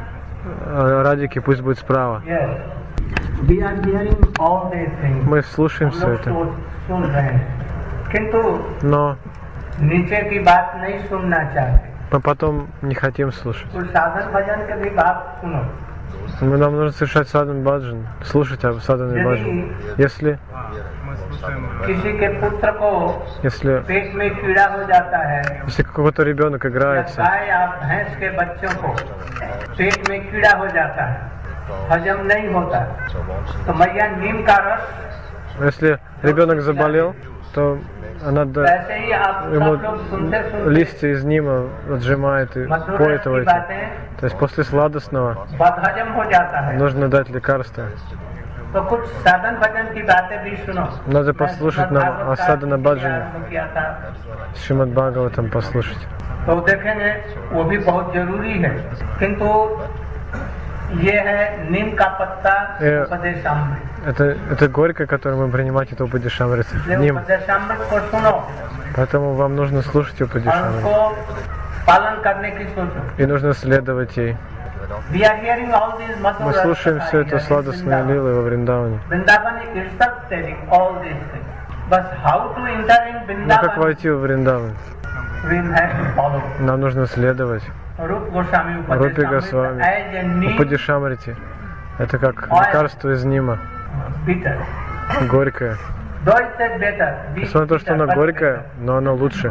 э, Радики пусть будет справа. Yes. We are hearing all these things. Мы слушаем हम все लोग это, सोच सुन रहे हैं किंतु но नीचे की बात नहीं सुनना चाहते. мы потом не хотим слушать. कुछ साधन भजन की भी बात सुनो. Мы- Нам нужно совершать садан баджан, слушать об садан и баджан. Если, किसी के पुत्र को если, पेट में कीड़ा हो जाता है если какой-то रебенок या играется, गाय या भैंस के बच्चों को पेट में कीड़ा हो जाता है, हजम नहीं होता, तो मैया नीम का रस, если ребенок заболел, то она да- वैसे ही आप सब ему लोग सुनते सुनते листья из нима отжимает и मधुर поет रस его की этим. बातें То есть после сладостного बदहजम हो जाता है. нужно дать лекарство. तो कुछ साधन भजन की बातें भी सुनो. Надо послушать нам о садана баджане, किया था Шримад Бхагаватам послушать. तो देखेंगे वो भी बहुत जरूरी है, किंतु ये है नीम का पत्ता Э, उपदेशामृत. Это, это горько, которое мы принимать это Упадишамрит. इसलिए Ним. उपदेशामृत को सुनो Поэтому вам нужно слушать और Упадишамрит. उसको पालन करने की सोचो. И нужно следовать ей. We are hearing all these Мы mathura слушаем все это сладостные лилы во Вриндаване. Vrindavan is itself telling all these things. But how to enter in Ну как Vrindavan? войти в Вриндаван? we have to follow. Нам нужно следовать. Rupa Goswami Рупи Госвами, as a need Упадишамрити. Это как лекарство из нима. bitter. Горькое. Though it's a better, we Несмотря на то, что bitter, оно but горькое, но оно лучше.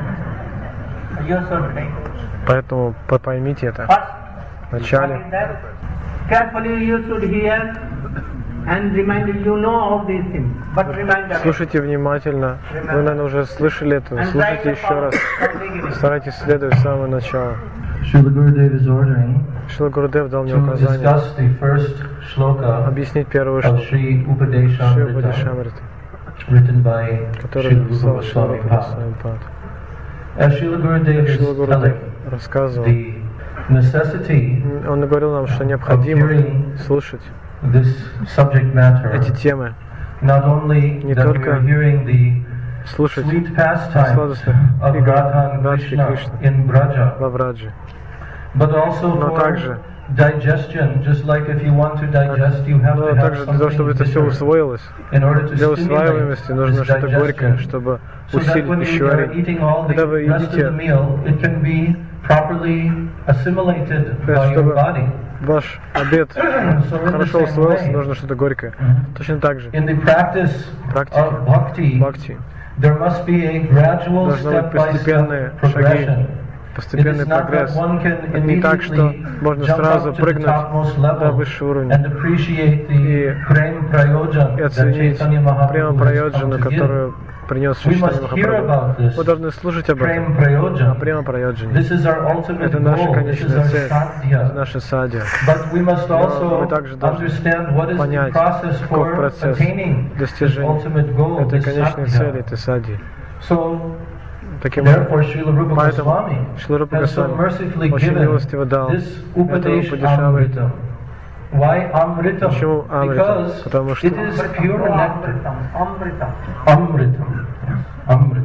better. You should take. Поэтому по- поймите это. First, Вначале what is that? Carefully you should hear and remind you know of these things, but remind again. слушайте внимательно. Вы, наверное, уже слышали это. And try Слушайте to еще follow раз. from beginning. Старайтесь следовать с самого начала. Srila Gurudev is ordering Шрила Гурудев дал мне to указание discuss the first shloka объяснить первую of шлоку Sri Шри Upadeshamrita, Упадишамриты, written by который Srila написал Rupa Шрила Goswami Pad. Госвами Пад. As Srila Gurudev is Шрила Гурудев telling, рассказывал, the necessity он говорил нам, что необходимо слушать this subject matter, эти темы, not only Не that we только are hearing the слушать sweet pastimes сладостных of игр Radha and Радхи Krishna Кришны in Braja, во Враджи, but also но for также, digestion, just like if you want to digest, you have но to have также для того, чтобы something это все bitter усвоилось, in order to для stimulate усваиваемости нужно this что-то горькое, digestion. чтобы So that усилить when you are пищеварение. eating all the Когда вы rest of the едите, meal, it can be properly assimilated by your чтобы body. ваш обед So in the хорошо same усвоился, way, нужно что-то горькое. Точно так же, in the practice практике of bhakti, бхакти there must be a gradual должны быть постепенные step-by-step шаги, progression. It постепенный is not that прогресс. one can Это не так, что immediately можно jump сразу up to the прыгнуть topmost до level высшего уровня and appreciate the и prem prayojan и that оценить Chaitanya прямо Mahaprabhu has come Праёджану, to give. которую принес We Чайтанья must hear Махапрабху. about this Мы должны слушать об prem этом, о prayojan. прямо Праёджане. This is our ultimate Это наша goal. This is конечная our цель, это sadhya. наша садья. But we must also мы также должны understand what is the понять, process каков for процесс attaining this достижения ultimate goal, этой this конечной цели, sadhya. этой садьи. So, Таким therefore, образом, Srila Rupa поэтому Goswami Шрила Рупа has so Госвами mercifully очень given милостиво дал this этого Upadesh Упадишамриту. Amritam. Why Amritam? Почему Амрита? Because Потому что it is pure nectar. Amritam. Amritam. Amritam.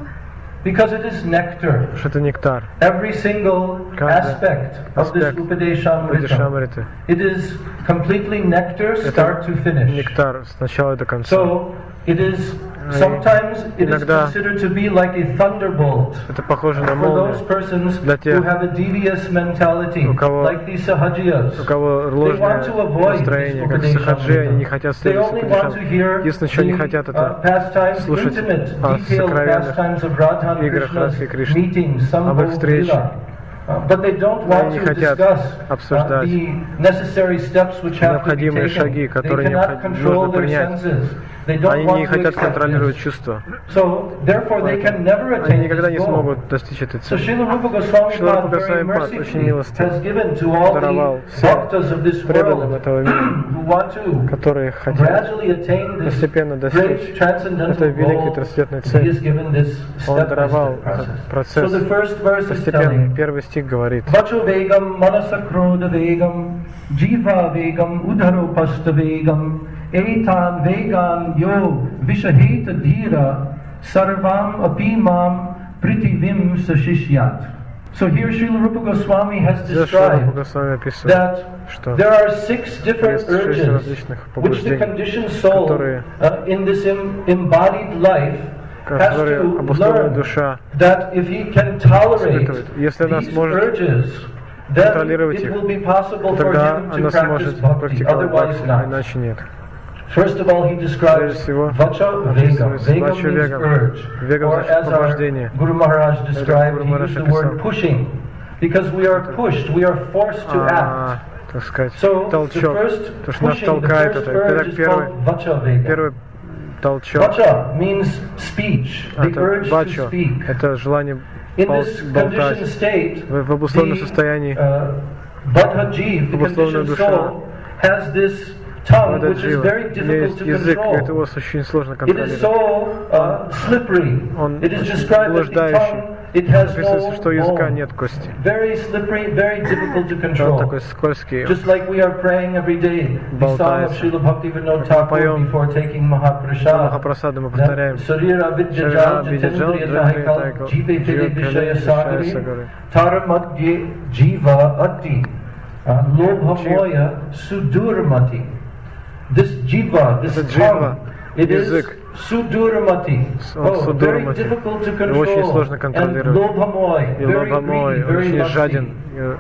Because it is nectar. что это нектар. Every single Каждый aspect of this аспект Upadeshamrita, Упадишамриты it is completely nectar, это start to finish. нектар с начала до конца. So it is sometimes it is Иногда considered to be like a thunderbolt Это похоже на for those молнию. persons Для тех, who have a devious mentality, у кого- like these sahajiyas. У кого They ложное want to avoid настроение, this как сахаджи, они не Upadeshamrita. хотят They следовать only want to Упадишам. hear Единственное, что они хотят, the это uh, pastimes, слушать intimate, о detailed сокровенных pastimes of Radha and играх Krishna's Радхи и Кришны, meetings, об их Sambhog встрече. Lila. Uh, But they don't Но want они не to хотят discuss uh, обсуждать the necessary steps which have to be необходимые taken. шаги, They которые cannot необход- control нужно their принять. senses. They don't Они want не to хотят accept контролировать this. чувства. So, therefore, they can never Они attain никогда this не goal. смогут достичь этой So цели. Srila Rupa Goswami Шрила Рупа Pad very Госвами Пад очень mercifully милостиво has given to all даровал the всем bhaktas of this преданным world этого мира, who want to которые хотят gradually attain this постепенно great достичь transcendental этой великой goal. трансцендентной He цели. has given this Он даровал step-by-step этот process. So процесс the first verse is постепенно. telling Первый стих говорит: Vacho vegam manasakroda vegam jiva vegam udharo pasta vegam etan vegan yo vishaheta dhira sarvam apimam pritivim sashishyat. So here Srila Rupa Goswami has Здесь Шрила Рупа described Госвами описывает, that что there are six different есть шесть urges различных which the побуждений, conditioned soul которые- uh, in this em- embodied life has которые to обусловленная learn душа that if he can tolerate испытывает. Если она these сможет urges, then контролировать it их, will be possible for тогда him to она practice сможет bhakti, практиковать otherwise бхакти, а not. иначе нет. First of all, he describes Прежде всего, vacha vega. описывается Vega вача means вегам. urge. Вегам Or значит as our побуждение. Guru Maharaj described, Гуру he Махарадж used the word описал. pushing. Because we are pushed, we are forced to act. А, так сказать, So the толчок. first То, что нас pushing, the толкает, first это когда urge is первый, called vacha vega. первый толчок. Vacha means speech, the Это urge to бачо, speak. это желание In пол- this conditioned болтать. state, В, в обусловленном the состоянии uh, Baddha Jeev, the обусловленная conditioned душа, soul, has this tongue which is Вададжива, very у нее difficult есть to язык, и это control. его очень сложно It is контролировать. so uh, slippery. Он It is очень described that the блуждающий. tongue, it has Описывается, no что у языка bone. нет кости. Very slippery, very difficult to Он control. такой скользкий. Just like we are praying every day, the song of Болтается. Srila Bhaktivinoda Как мы Thakur поем before taking Mahaprasad. Махапрасаду мы That повторяем. Sarira Vidyajal Jitendriya Daikal Jive Vede Vishaya Sagari Taramadye Jiva Ati Lobha Moya Sudurmati. This jiva, this Это tongue, джива, it is язык, Suduramati. Oh, very difficult to control. Очень сложно контролировать. And Lobhamoi, И very лобомой, greedy, very очень lusty. жаден,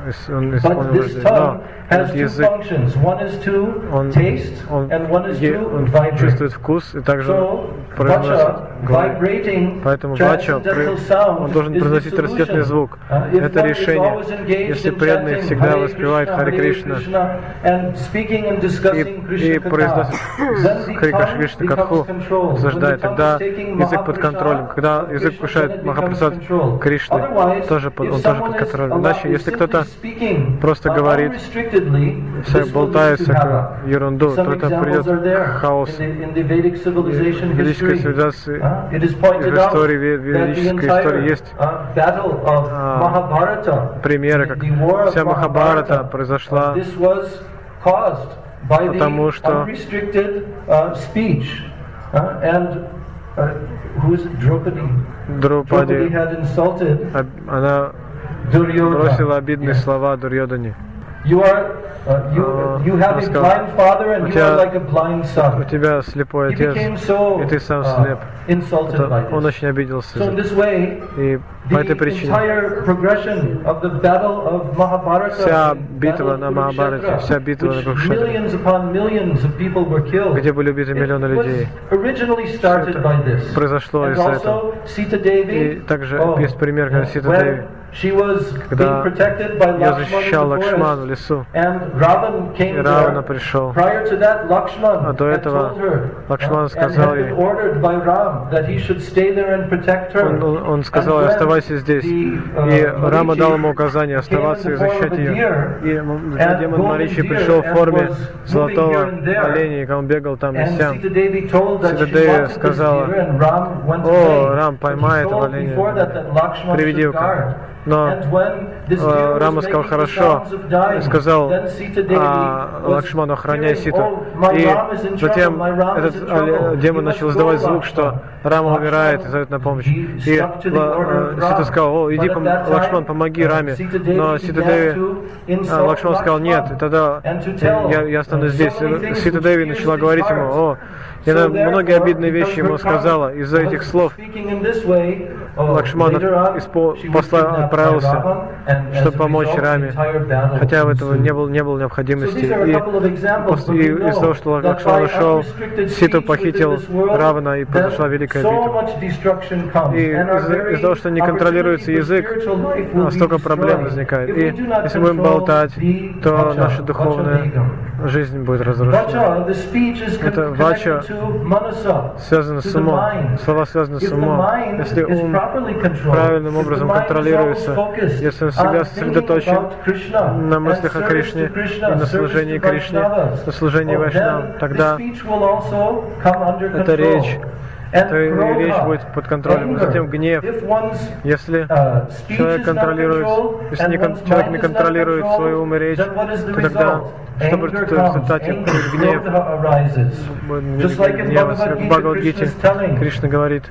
он But исполнил this вожделение. tongue Но has этот two язык, functions. One is to он, taste, он, and one is е- to он vibrate. чувствует вкус и также So, произносит vacha, говорит. vibrating, Поэтому вача, transcendental sound он должен is the произносить solution. трансцендентный звук. Uh, if Это one is решение. always engaged Если in преданный chanting всегда Hare воспевает Krishna, Харе Hare Кришна Krishna, and speaking and и, discussing Krishna и Katha, произносит then the Хари tongue Кришна becomes Катху, controlled. заждает, When the tongue тогда is taking язык под контролем. Mahaprasad Когда of язык Krishna, кушает then it Махапрасад becomes controlled. Кришны, Otherwise, тоже под, if он тоже someone под is контролем. allowed Иначе, to если simply кто-то speaking, просто uh, говорит unrestrictedly, все, this will болтает lead to всякую havoc. ерунду, Some то это examples придет are there к хаосу. in the, in the Vedic civilization В ведической history. цивилизации, Uh, it is и pointed в out истории, в that the ведической истории entire есть uh, battle of а, Mahabharata, примеры, как the war of вся Махабхарата Mahabharata, произошла uh, this was caused by потому, the что unrestricted uh, speech. Uh, and uh, who is it? Draupadi? Draupadi Друпади, had insulted она Duryodhana. бросила обидные Yes. слова Дурьодане. You are, uh, you, Uh, you have он a сказал, blind father and у you тебя- are like a blind У son. тебя слепой He отец, became so и ты сам uh, слеп. insulted Это- by Он this. очень обиделся. So in this way, И по the этой причине entire progression of the battle of Mahabharata, вся and битва battle на of Махабхарате, Kurukshetra, вся битва на which Курукшетре, millions upon millions of people were killed, где были убиты миллионы it was людей, originally started это by this. произошло And из-за этого. also Sita Devi, И также oh, есть пример, когда Сита when Деви, she was когда being protected by ее Lakshman защищал in the Лакшман в forest, лесу, and Ravan came и to Равана her. пришел. Prior to that, Lakshman А до had этого told her, Лакшман uh, сказал and had ей, been ordered by Ram that he should stay there and protect her. Он, он, он сказал, And when оставайся здесь. the, uh, И Рама дал ему Marichi указание came оставаться in и the form защищать of a ее. deer, И м- and демон golden Маричи deer, пришел в and форме was золотого moving here and there. оленя, и он бегал там и And сям. Sita Devi told that Сита she Деви wanted this сказала, deer, and Ram went «О, away. Рам, But поймай he этого told оленя, before that that Lakshman приведи should его. guard. Но And when this deer э, was Рама сказал, making the хорошо, sounds of dying, сказал then Sita Devi а, was Лакшману, охраняй hearing, Ситу. "Oh, my И Ram is in trouble, затем my Ram is этот in trouble. оле- демон You начал must издавать go, звук, что Lakshman." Рама умирает и Lakshman, зовет на помощь. he И stuck to the order of Ла- Сита Ram. сказал, о, иди, But at пом- that time, Лакшман, помоги uh, Раме. Sita Devi Но Сита began Деви, to а, insult Лакшман сказал, нет, и тогда and to tell, я, я останусь uh, здесь. so many things Сита which Деви pierced начала his говорить heart. ему, о, и So она многие therefore, обидные because вещи ему her сказала. tongue Из-за этих was слов speaking in this way, oh, Лакшман later on, испо- she was посла- kidnapped by отправился, Ravan, and as чтобы a помочь result, the Раме, entire battle хотя в этого ensued. не было, не было So необходимости. these are a И couple of examples, после- but и we из-за того, know что that Лакшман by ушел, unrestricted Ситу speech похитил within this world, Равана, и произошла then великая so битва. much destruction comes, И and our из-за very из-за того, что не контролируется opportunity for язык, spiritual life will а be столько проблем destroyed возникает. if И we do not если будем control болтать, the то vacha, наша vacha духовная vegam. жизнь будет разрушена. Vacha, the speech is con- Это connected вача to manasa, связано to с the умом. mind. Слова связаны If с the умом. mind Если is ум properly controlled, правильным if the образом mind is контролируется, always focused если он on всегда thinking сосредоточен about Krishna на and мыслях о service Кришне to Krishna, и на service служении to Кришне, Vaishnavas, на служении oh, Вайшнавам, then тогда the speech will also come under эта control. речь, And то и krodha, речь будет под контролем. anger, Затем гнев. if one's Если uh, speech человек is not контролирует, controlled, если and не кон- one's человек mind не is not контролирует controlled, свой ум и речь, then what is the то тогда result? что будет Anger в comes, результате? anger, Будет гнев. krodha arises. Just like in Гнев, Bhagavad как в Gita, Бхагавад-гите Krishna is telling, Кришна говорит,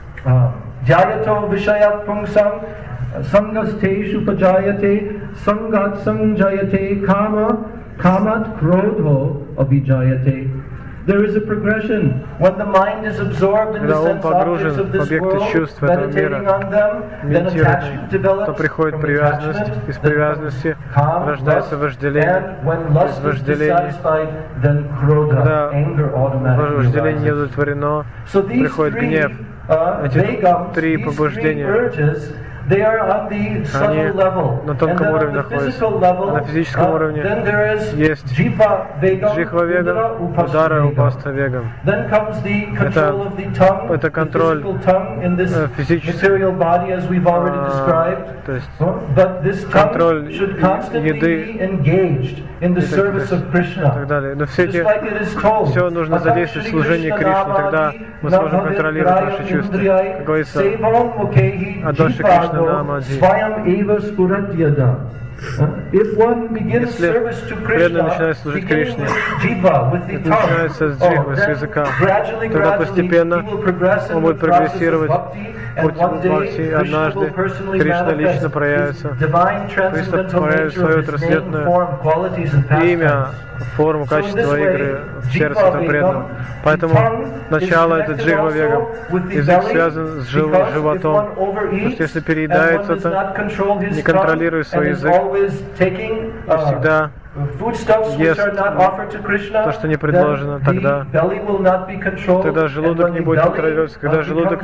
Jayato vishayat pungsam sangasteshu pajayate sangat sanjayate kama kamat krodho abhijayate. There is a progression. When the mind is absorbed in the когда ум sense objects погружен of в this объекты world, чувств этого meditating мира, on them, then attachment медитирует, то develops, приходит from привязанность, attachment, из then привязанности calm, рождается lust, вожделение, and when lust из is вожделения, dissatisfied, then krodha, когда anger automatically вожделение не arises. удовлетворено, So these приходит three, гнев. uh, Эти vegams, три these three побуждения, urges, they are on the subtle level. на And тонком then on уровне the находятся. physical level, На физическом uh, уровне then there is есть jiva vegam, Джихва вегам, udara удара upastha упаста вегам. Then comes the control of the tongue, это the контроль, physical tongue in this э, физический, material body as we've already а, described. то есть But this контроль tongue should constantly еды be engaged in the и так, service of и Krishna. так далее. Но все Just эти, like it is told, все нужно задействовать в служении Кришне, тогда мы сможем контролировать наши чувства. Как говорится, Адоши Кришна Намади. Если преданный начинает служить Кришне, это начинается с дживы, с языка. Тогда постепенно он будет прогрессировать в пути бхакти, и однажды Кришна лично проявится. Кришна проявит свое трансцендентное имя, форму, качество игры в сердце этого преданного. Поэтому начало это джива вегам. Язык связан с жив, животом. Потому что если переедает кто-то, не контролируя свой язык, и всегда ест то, что не предложено, тогда, тогда желудок не будет контролироваться. Когда желудок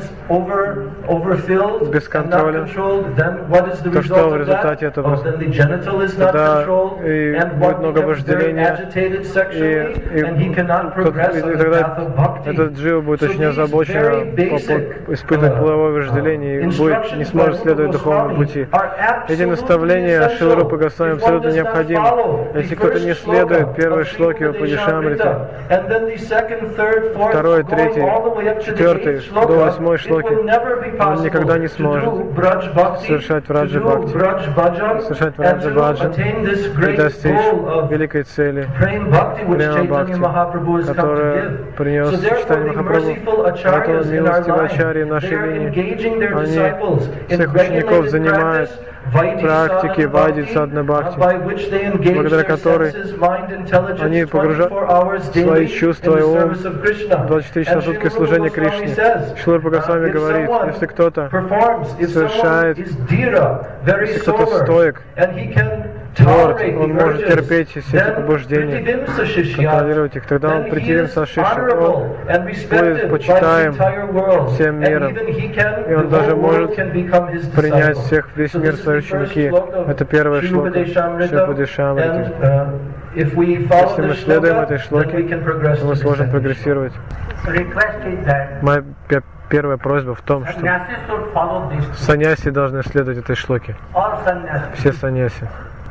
без контроля, то что в результате этого? Тогда и будет много вожделения, и, и, и тогда этот джива будет очень озабочен, испытывать половое вожделение и будет, не сможет следовать духовному пути. Эти наставления Шрилы Рупы Госвами абсолютно необходимы. Если кто-то не следует первой шлоке Упадишамриты, второй, третий, четвертый, до восьмой шлоки, он никогда не сможет совершать враджа бхакти, совершать враджа баджан и достичь великой цели према бхакти, которая принес читание Махапрабху. Поэтому милостивые ачарьи нашей линии, они всех учеников занимают практики Вайди Садхана Бхакти, благодаря которой они погружают свои чувства и ум двадцать четыре часа в сутки служения Кришне. Шрила Рупа Госвами говорит, если кто-то совершает, если кто-то стоек, тверд, он может терпеть все эти побуждения, контролировать их, тогда он притирим сашиши, он будет почитаем всем миром, и он даже может принять всех, весь мир свои ученики. Это первая шлока Шрила Упадишамриты. Если мы следуем этой шлоке, то мы сможем прогрессировать. Моя первая просьба в том, что саньяси должны следовать этой шлоке. Все саньяси.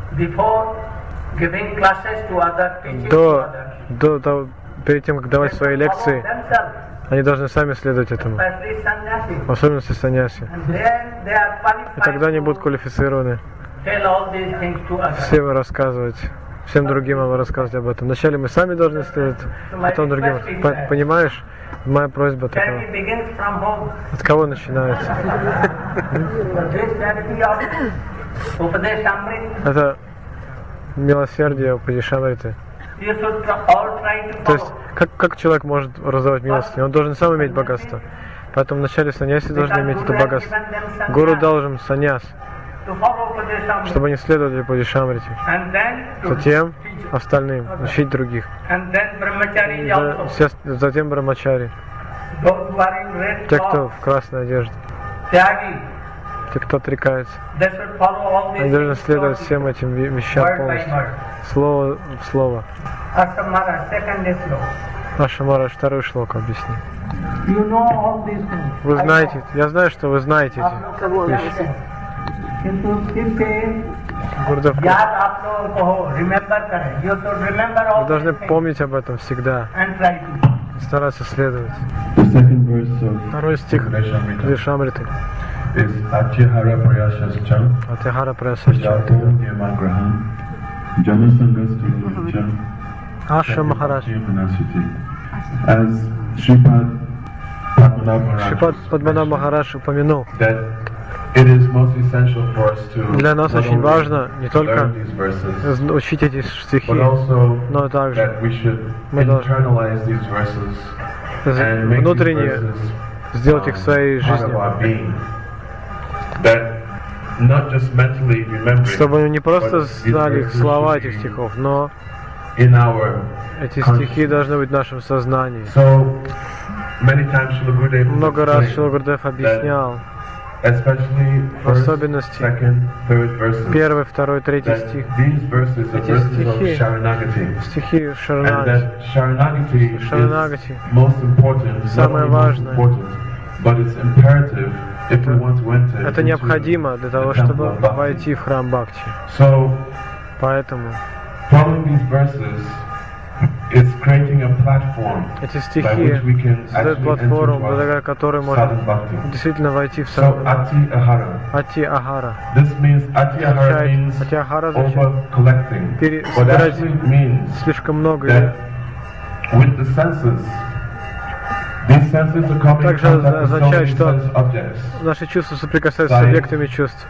До, до, до, перед тем, как давать свои лекции, они должны сами следовать этому. В особенности саньяси. И тогда они будут квалифицированы всем рассказывать, всем другим вам рассказывать об этом. Вначале мы сами должны следовать, потом другим. Понимаешь? Моя просьба такова. От кого начинается? Это милосердие Упадишамриты. То есть, как, как человек может раздавать милости? Он должен сам иметь богатство. Поэтому вначале саньяси должны иметь это богатство. Гуру должен саньяс, чтобы они следовали Упадишамрите. Затем остальным учить других. Затем брамачари. Те, кто в красной одежде. Те, кто отрекается. Они должны следовать всем этим вещам полностью. Слово в слово. Аша Махарадж вторую шлоку объясни. Вы знаете, я знаю, что вы знаете эти вещи. Гурдев, вы должны помнить об этом всегда. Стараться следовать. Второй стих Упадишамриты. Атьяхара Праясачам. Аша Махарадж. Шрипад Падманабх Махарадж упомянул, для нас очень важно не только учить эти стихи, но также мы должны внутренне сделать их своей жизнью, чтобы мы не просто знали их слова этих стихов, но эти стихи должны быть в нашем сознании. Много раз Шрила Гурдев объяснял, в особенности первый, второй, третий стих. Эти стихи, стихи Шаранагати, Шаранагати, самое важное. Это, это необходимо для того, чтобы войти в храм Бхакти. Поэтому Эти стихи создают платформу, благодаря которой можно действительно войти в садхану. Ати Ахара. Ати Ахара означает пересобирать слишком много. Также означает, что наши чувства соприкасаются с объектами чувств.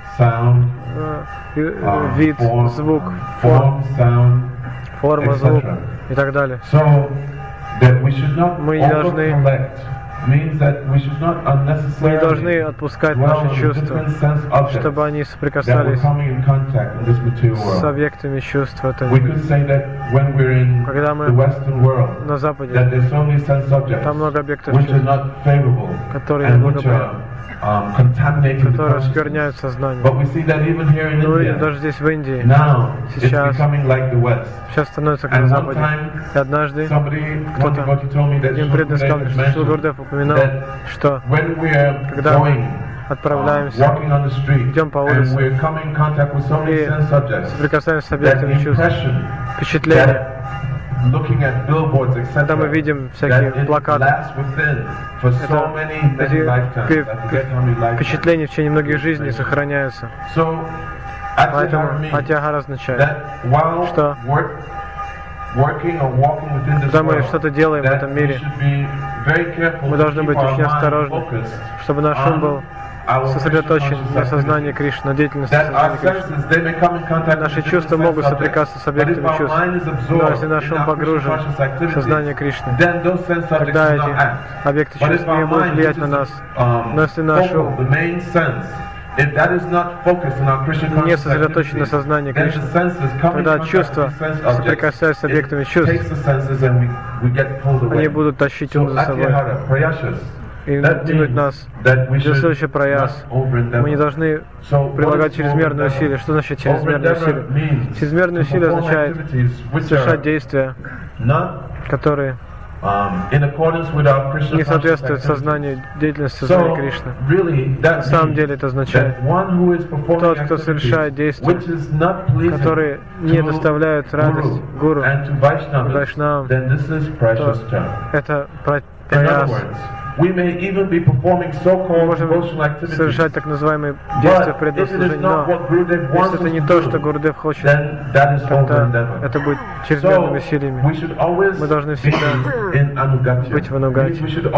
Вид, звук, форм, форма, звук и так далее. Мы не должны, мы не должны отпускать наши чувства, чтобы они соприкасались с объектами чувств в этом мире. Когда мы на Западе, там много объектов чувств, которые неблагоприятны, которые оскверняют сознание. Но видим, даже здесь в Индии сейчас, сейчас становится как на Западе. И однажды кто-то, один преданный сказал, что Шрила Гурудев упоминал, что когда мы отправляемся, идем по улице и соприкасаемся с объектами чувств, впечатления, когда мы видим всякие плакаты, это, эти впечатления в течение многих жизней сохраняются. Поэтому Ати Ахара означает, что когда мы что-то делаем в этом мире, мы должны быть очень осторожны, чтобы наш ум был сосредоточен на сознании Кришны, на деятельности сознания Кришны. Наши чувства могут соприкасаться с объектами чувств, но если наш ум погружен в сознание Кришны, тогда эти объекты чувств не будут влиять на нас. Но если наш ум не сосредоточен на сознании Кришны, тогда чувства соприкасаются с объектами чувств, они будут тащить ум за собой и тянуть нас для следующего праяс. Мы не должны прилагать чрезмерные усилия. Что значит чрезмерные усилия? Чрезмерные усилия означает совершать действия, которые не соответствуют сознанию деятельности сознания Кришны. На самом деле это означает, тот, кто совершает действия, которые не доставляют радость Гуру и Вайшнавам, то это праяс. Мы можем совершать так называемые действия преданного служения, но если это не то, что Гурудев хочет, тогда это будет чрезмерными усилиями. Мы должны всегда быть в анугате.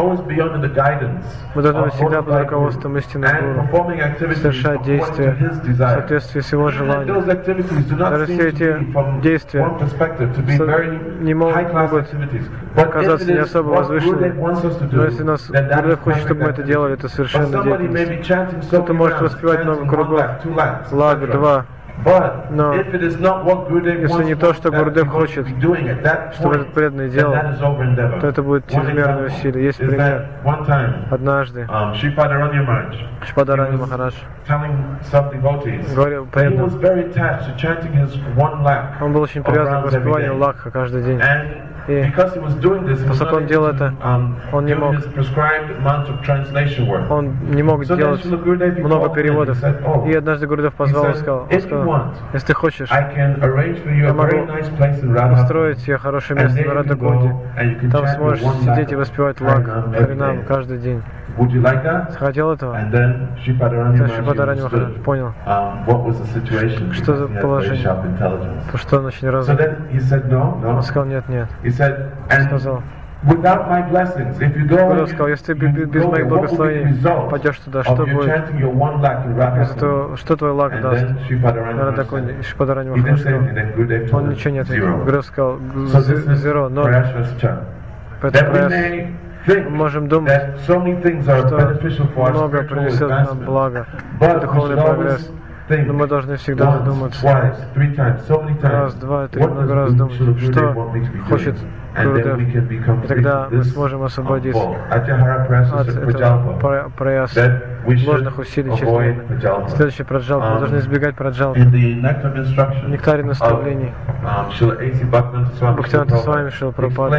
Мы должны быть всегда под руководством истинного Гуру, совершать действия в соответствии с его желанием. Даже все эти действия не могут оказаться не особо возвышенными, но если нас Гурудев хочет, чтобы мы это делали, это совершенно деятельность. Кто-то может воспевать много кругов, лаг, два. Но если не то, что Гурудев хочет, чтобы этот преданный делал, то это будет чрезмерное усилие. Есть пример. Однажды Шрипада Аранья Махарадж говорил преданным, он был очень привязан к воспеванию лакха каждый день. И поскольку он делал это, он не мог, он не мог делать много переводов. И однажды Гурудев позвал и сказал, он сказал, если ты хочешь, я могу устроить тебе хорошее место на Радхакунде. Там сможешь сидеть и воспевать лаг Харинам каждый день. Хотел этого? Это Шрипада Аранья Махарадж понял, что за положение, что он очень разумный. Он сказал, нет, нет. Сказал, Гуру сказал, если ты без моих благословений пойдешь туда, что будет? Из-за того, что твой лак даст? Радхакунде. Шрипада Аранья Махарадж сказал, он ничего не ответил. Гуру сказал, зеро, ноль. Поэтому праяс. Мы можем думать, что много принесет нам благо, духовный прогресс, но мы должны всегда задуматься раз, два, три, много раз думать, что хочет Гурудев, и тогда мы сможем освободиться от этого праяса, ложных усилий чрезмерно. Следующий праджалпа. Мы должны избегать праджалпы. В нектаре наставлений Бхактивинода Свами Шрила Прабхупада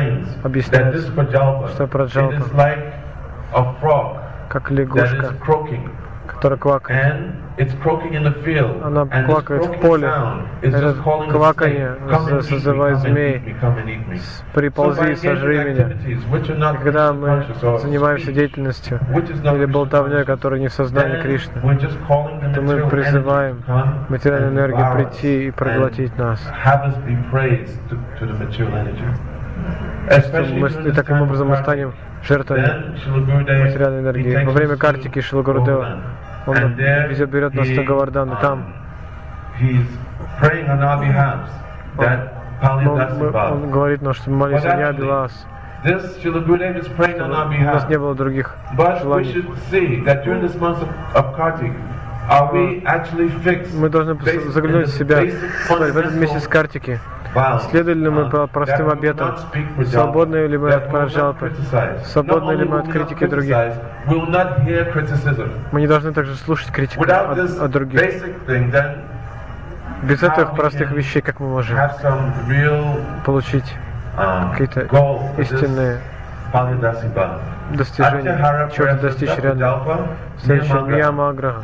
объясняет, что праджалпа как лягушка, которая квакает. Она квакает в поле. Это кваканье созывает змей. Приползи и сожри меня. И когда мы занимаемся деятельностью или болтовней, которая не в сознании Кришны, то мы призываем материальную энергию прийти и проглотить нас. Мы, и таким образом мы станем жертвами материальной энергии. Во время Картики Шрила Гурудева он везет, берет нас на Говардхан, и там он, он говорит нам, что мы молились о Ня Билас. У нас не было других желаний. Мы должны заглянуть в себя в этот месяц Картики. Следуем ли мы по простым обетам? Свободны ли мы от праджалпы? Свободны ли мы от критики других? Мы не должны также слушать критику от, от других. Без этих простых вещей, как мы можем получить какие-то истинные достижения, чего-то достичь реально. Следующее, Ньяма Аграха.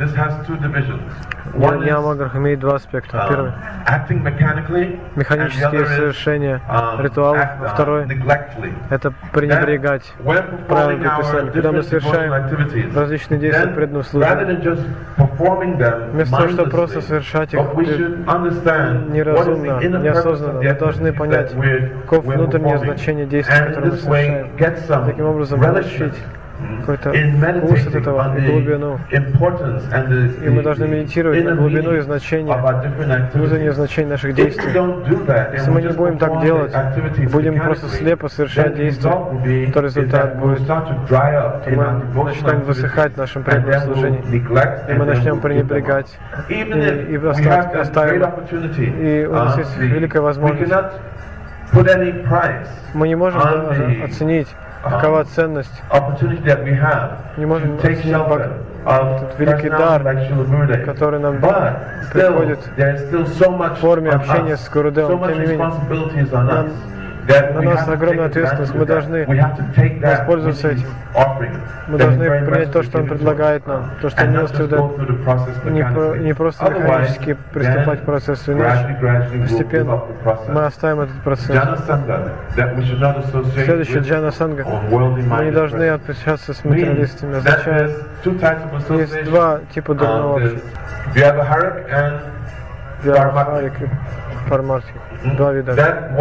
Ньяма Аграха имеет два аспекта. Первый — механические совершения ритуалов. Второй — это пренебрегать правилам предписания. Когда мы совершаем различные действия в преданном служении, вместо того, чтобы просто совершать их неразумно, неосознанно, мы должны понять, какое внутреннее значение действий, которые мы совершаем. Таким образом, получить какой-то вкус от этого и глубину. И мы должны медитировать на глубину и значение, внутреннее значение наших действий. Если мы не будем так делать, будем просто слепо совершать действия, то результат будет, то мы начнем высыхать в нашем преданном служении, и мы начнем пренебрегать, и, и оставим. И у нас есть великая возможность. Мы не можем даже оценить, какова ценность. Не можем оценить этот великий дар, который нам приходит в форме общения с Гурудевом. Тем не менее, нам, на нас огромная ответственность. Мы должны воспользоваться этим. Мы должны принять то, что Он предлагает нам, то, что Он милостиво дает. Не, про, не просто механически приступать к процессу, иначе постепенно мы оставим этот процесс. Следующее, Джана Санга. Мы не должны общаться с материалистами. Означает, есть два типа дурного общения. Вьявахарик и пармарти. Два вида.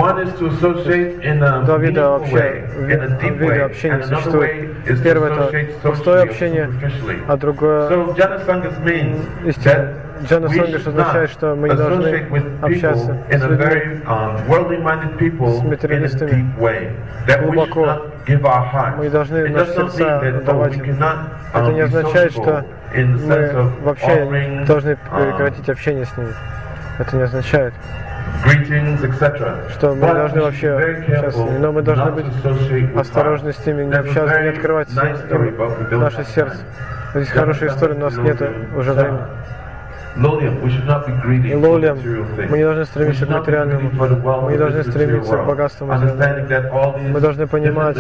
Два вида вообще, вида общения существует. Первое — это пустое общение, а другое — истинное. Джана Санга, что означает, что мы не должны общаться с людьми, с материалистами глубоко. Мы должны наши сердца отдавать им. Это не означает, что мы вообще должны прекратить общение с ними. Это не означает, что мы должны вообще общаться с ними, но мы должны быть осторожны с теми, не общаться, не открывать им наше сердце. Здесь хорошая история, у нас нет уже времени. И лолиям, мы не должны стремиться к материальному, мы не должны стремиться к богатству материальному. Мы должны понимать,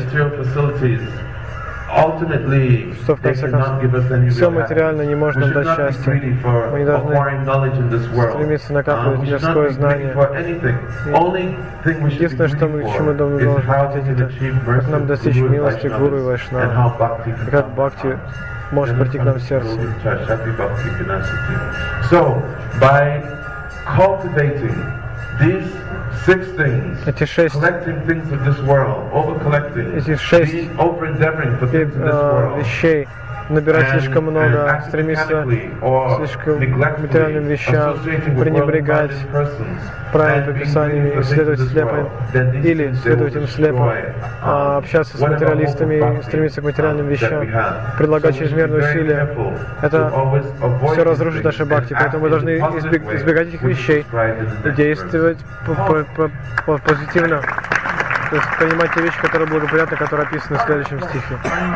что в конце концов все материально не может нам дать счастья. Мы не должны стремиться накапливать мирское знание. Единственное, что мы, к чему мы должны хотеть, это как нам достичь милости Гуру и Вайшнава, и как бхакти может прийти к нам в сердце. Эти шесть, эти шесть вещей, набирать слишком много, стремиться слишком к материальным вещам, пренебрегать правилами, предписаниями, следовать слепо, или следовать им слепо, а общаться с материалистами, стремиться к материальным вещам, предлагать чрезмерные усилия. Это все разрушит наши бхакти, поэтому мы должны избегать этих вещей и действовать позитивно. То есть понимать те вещи, которые благоприятны, которые описаны в следующем стихе.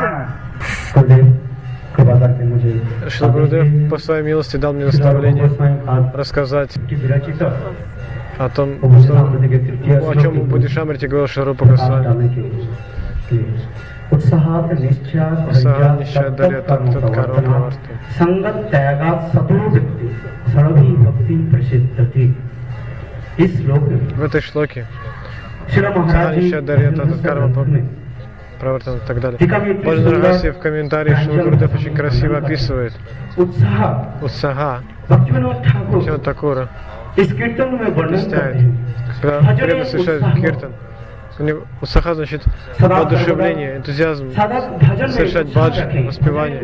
Шрила Гурудев по своей милости дал мне наставление рассказать о том, что, о чем Буддишамрите говорил Шри Рупа Госвами. उत्साहात निश्चयात निश्चयात तत्कारो प्रवर्तते संगत त्यागात सतो वृत्ति सर्वी भक्ति प्रसिद्धति। इस श्लोक в этой шлоке श्री महाराज जी Правартана и так далее. Можно Рагаси в комментарии Шрила Гурудев очень красиво описывает Утсаха Бхактивинода Thakura. Объясняет, когда преданный совершает киртан, Утсаха значит воодушевление, энтузиазм, совершать баджан, воспевание.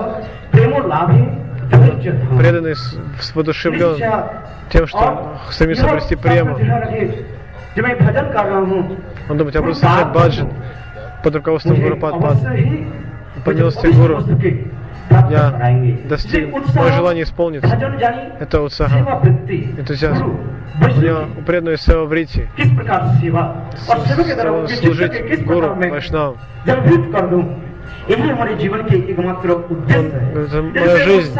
Преданный воодушевлен тем, что стремится обрести прему. Он думает, я буду совершать баджан под руководством Гуру Падпад. По милости Гуру я достигну, мое желание исполнится. Это Утсаха, энтузиазм. У него у преданного есть сева врити, служить Гуру, Вайшнавам. Моя жизнь,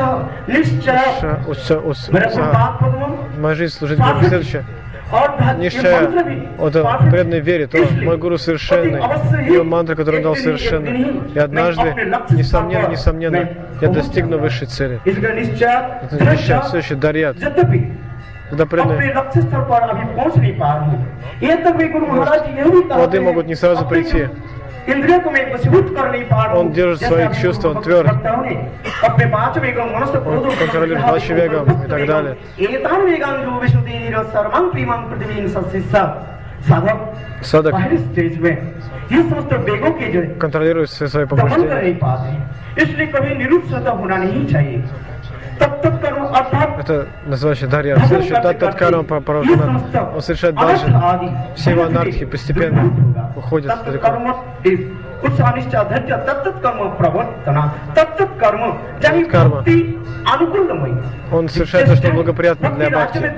моя жизнь служить Гуру. Следующее. Нишчая, вот преданный верит, о, мой Гуру совершенный, его мантра, которую он дал, совершенный. И однажды, несомненно, несомненно, я достигну высшей цели. Это нишчая, следующее, дарьят. Когда преданные, плоды могут не сразу прийти. Он держит свои чувства, он тверд. Он контролирует Вачивегам и так далее. Садак контролирует все свои побуждения. Это называется дарья. Следующий тат-тат-карма паравжана. Он совершает баджан. Все его анархии постепенно уходят далеко. Карма. Он совершает то, что благоприятно для бхакти.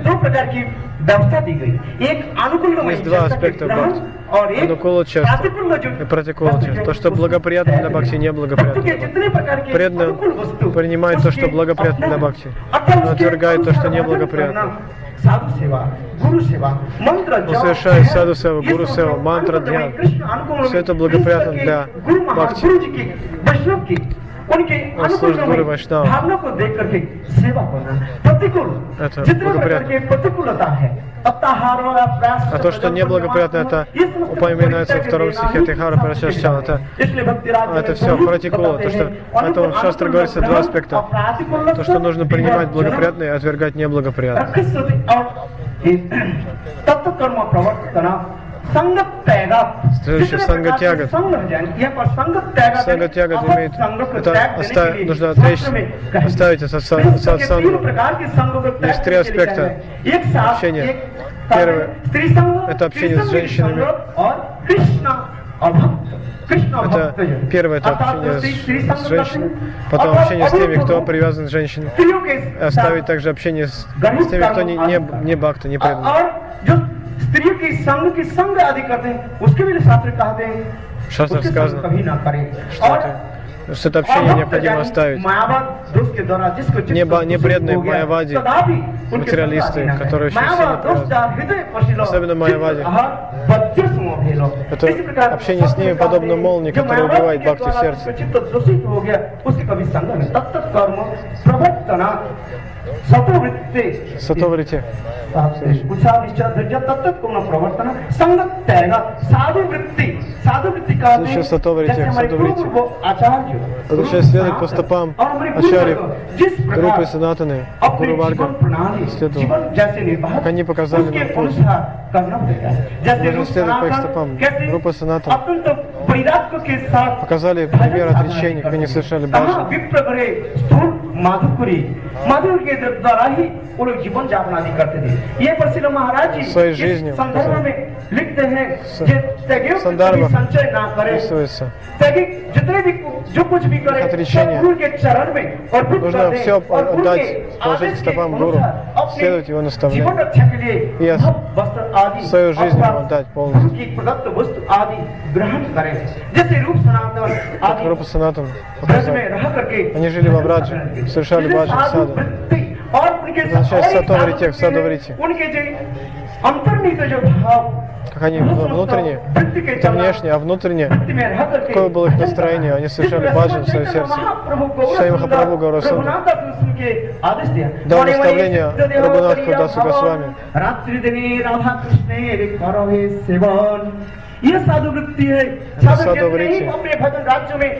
Есть два аспекта бхакти. Анукула часто и пратикула часто. То, что благоприятно для бхакти, неблагоприятно для бхакти. Преданно принимает то, что благоприятно для бхакти, но отвергает то, что неблагоприятно. Он совершает саду сева, гуру сева, мантра, дьян. Все это благоприятно для бхакти. Он служит Гуру Вайшнава. Это благоприятно. А то, что неблагоприятно, это упоминается во втором стихе Тихара Парашашчала. Это, это все пратикула. То, что это в шастре говорится два аспекта. То, что нужно принимать благоприятное и отвергать неблагоприятное. Следующее сангатьягат. Сангатьягат имеет, это оставить, нужно отречься, оставить сатсангу. Есть три аспекта общения. Первое – это общение с женщинами. Это первое, это общение с женщинами. Потом общение с теми, кто привязан к женщине. Оставить также общение с, с теми, кто не, не, не бхакта, не предан. В шастрах сказано, что это, что это общение необходимо оставить. Не, не преданные майявади, материалисты, которые очень сильно привязаны. Особенно майявади. Это общение с ними подобно молнии, которая убивает бхакти в сердце. Сатоврити. Следующее сатоврити, сатоврити. Это сейчас следует по стопам ачарьев, группы санатаны, Гуру Варга следовал. Как они показали нам путь. Нужно следовать по их стопам. Группа санатан показали пример отречения, как они совершали баджан. Своей жизнью в сандарвах описывается отречение. Нужно все отдать, положить к стопам Гуру, следовать его наставлениям. И свою жизнь отдать полностью. Как Рупа Санатан показал. Они жили во Браджи, совершали баджан, саду. Это означает сатоврити, садоврити. как они внутренние, это внешние, а внутренние, какое было их настроение, они совершали баджан в своем сердце. Шри Махапрабху Гаурасунда дал наставление Рагунатху Дасу Госвами. ये साधु वृत्ति है। साधु नहीं अपने भजन राज्य में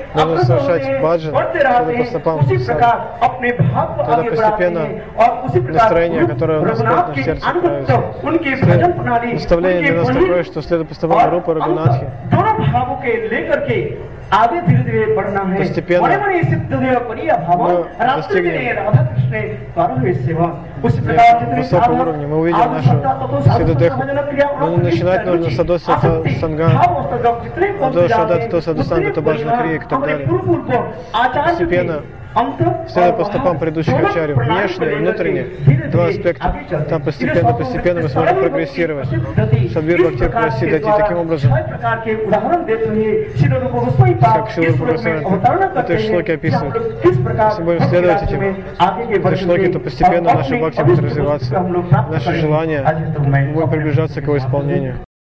нужно совершать баджан, उसी प्रकार अपने भाव को आगे बढ़ाते हैं और उसी प्रकार रघुनाथ के अनुगत उनके भजन प्रणाली наставление для нас такое, что следует поступать Рупа Рагунатхи. दोनों भावों के लेकर के आगे धीरे धीरे बढ़ना है। बड़े बड़े सिद्ध देव परिया भावन रात्रि में राधा कृष्ण करो सेवा। उसी प्रकार जितने высоком уровне мы увидим нашу Сиддхадеху. Но начинать нужно с Адоса Санга, Адоса Адатто Садусанга, Табаджна Крия и так далее. Постепенно, следуя по стопам предыдущих ачарьев, внешне и внутренне, два аспекта, там постепенно, постепенно мы сможем прогрессировать. Шадвир Бхактир Прасидати таким образом, как Шила Рупа в этой шлоке описывает. Если мы будем следовать этим, этой шлоке, то постепенно наша бхакти будет развиваться, наши желания, мы будем приближаться к его исполнению.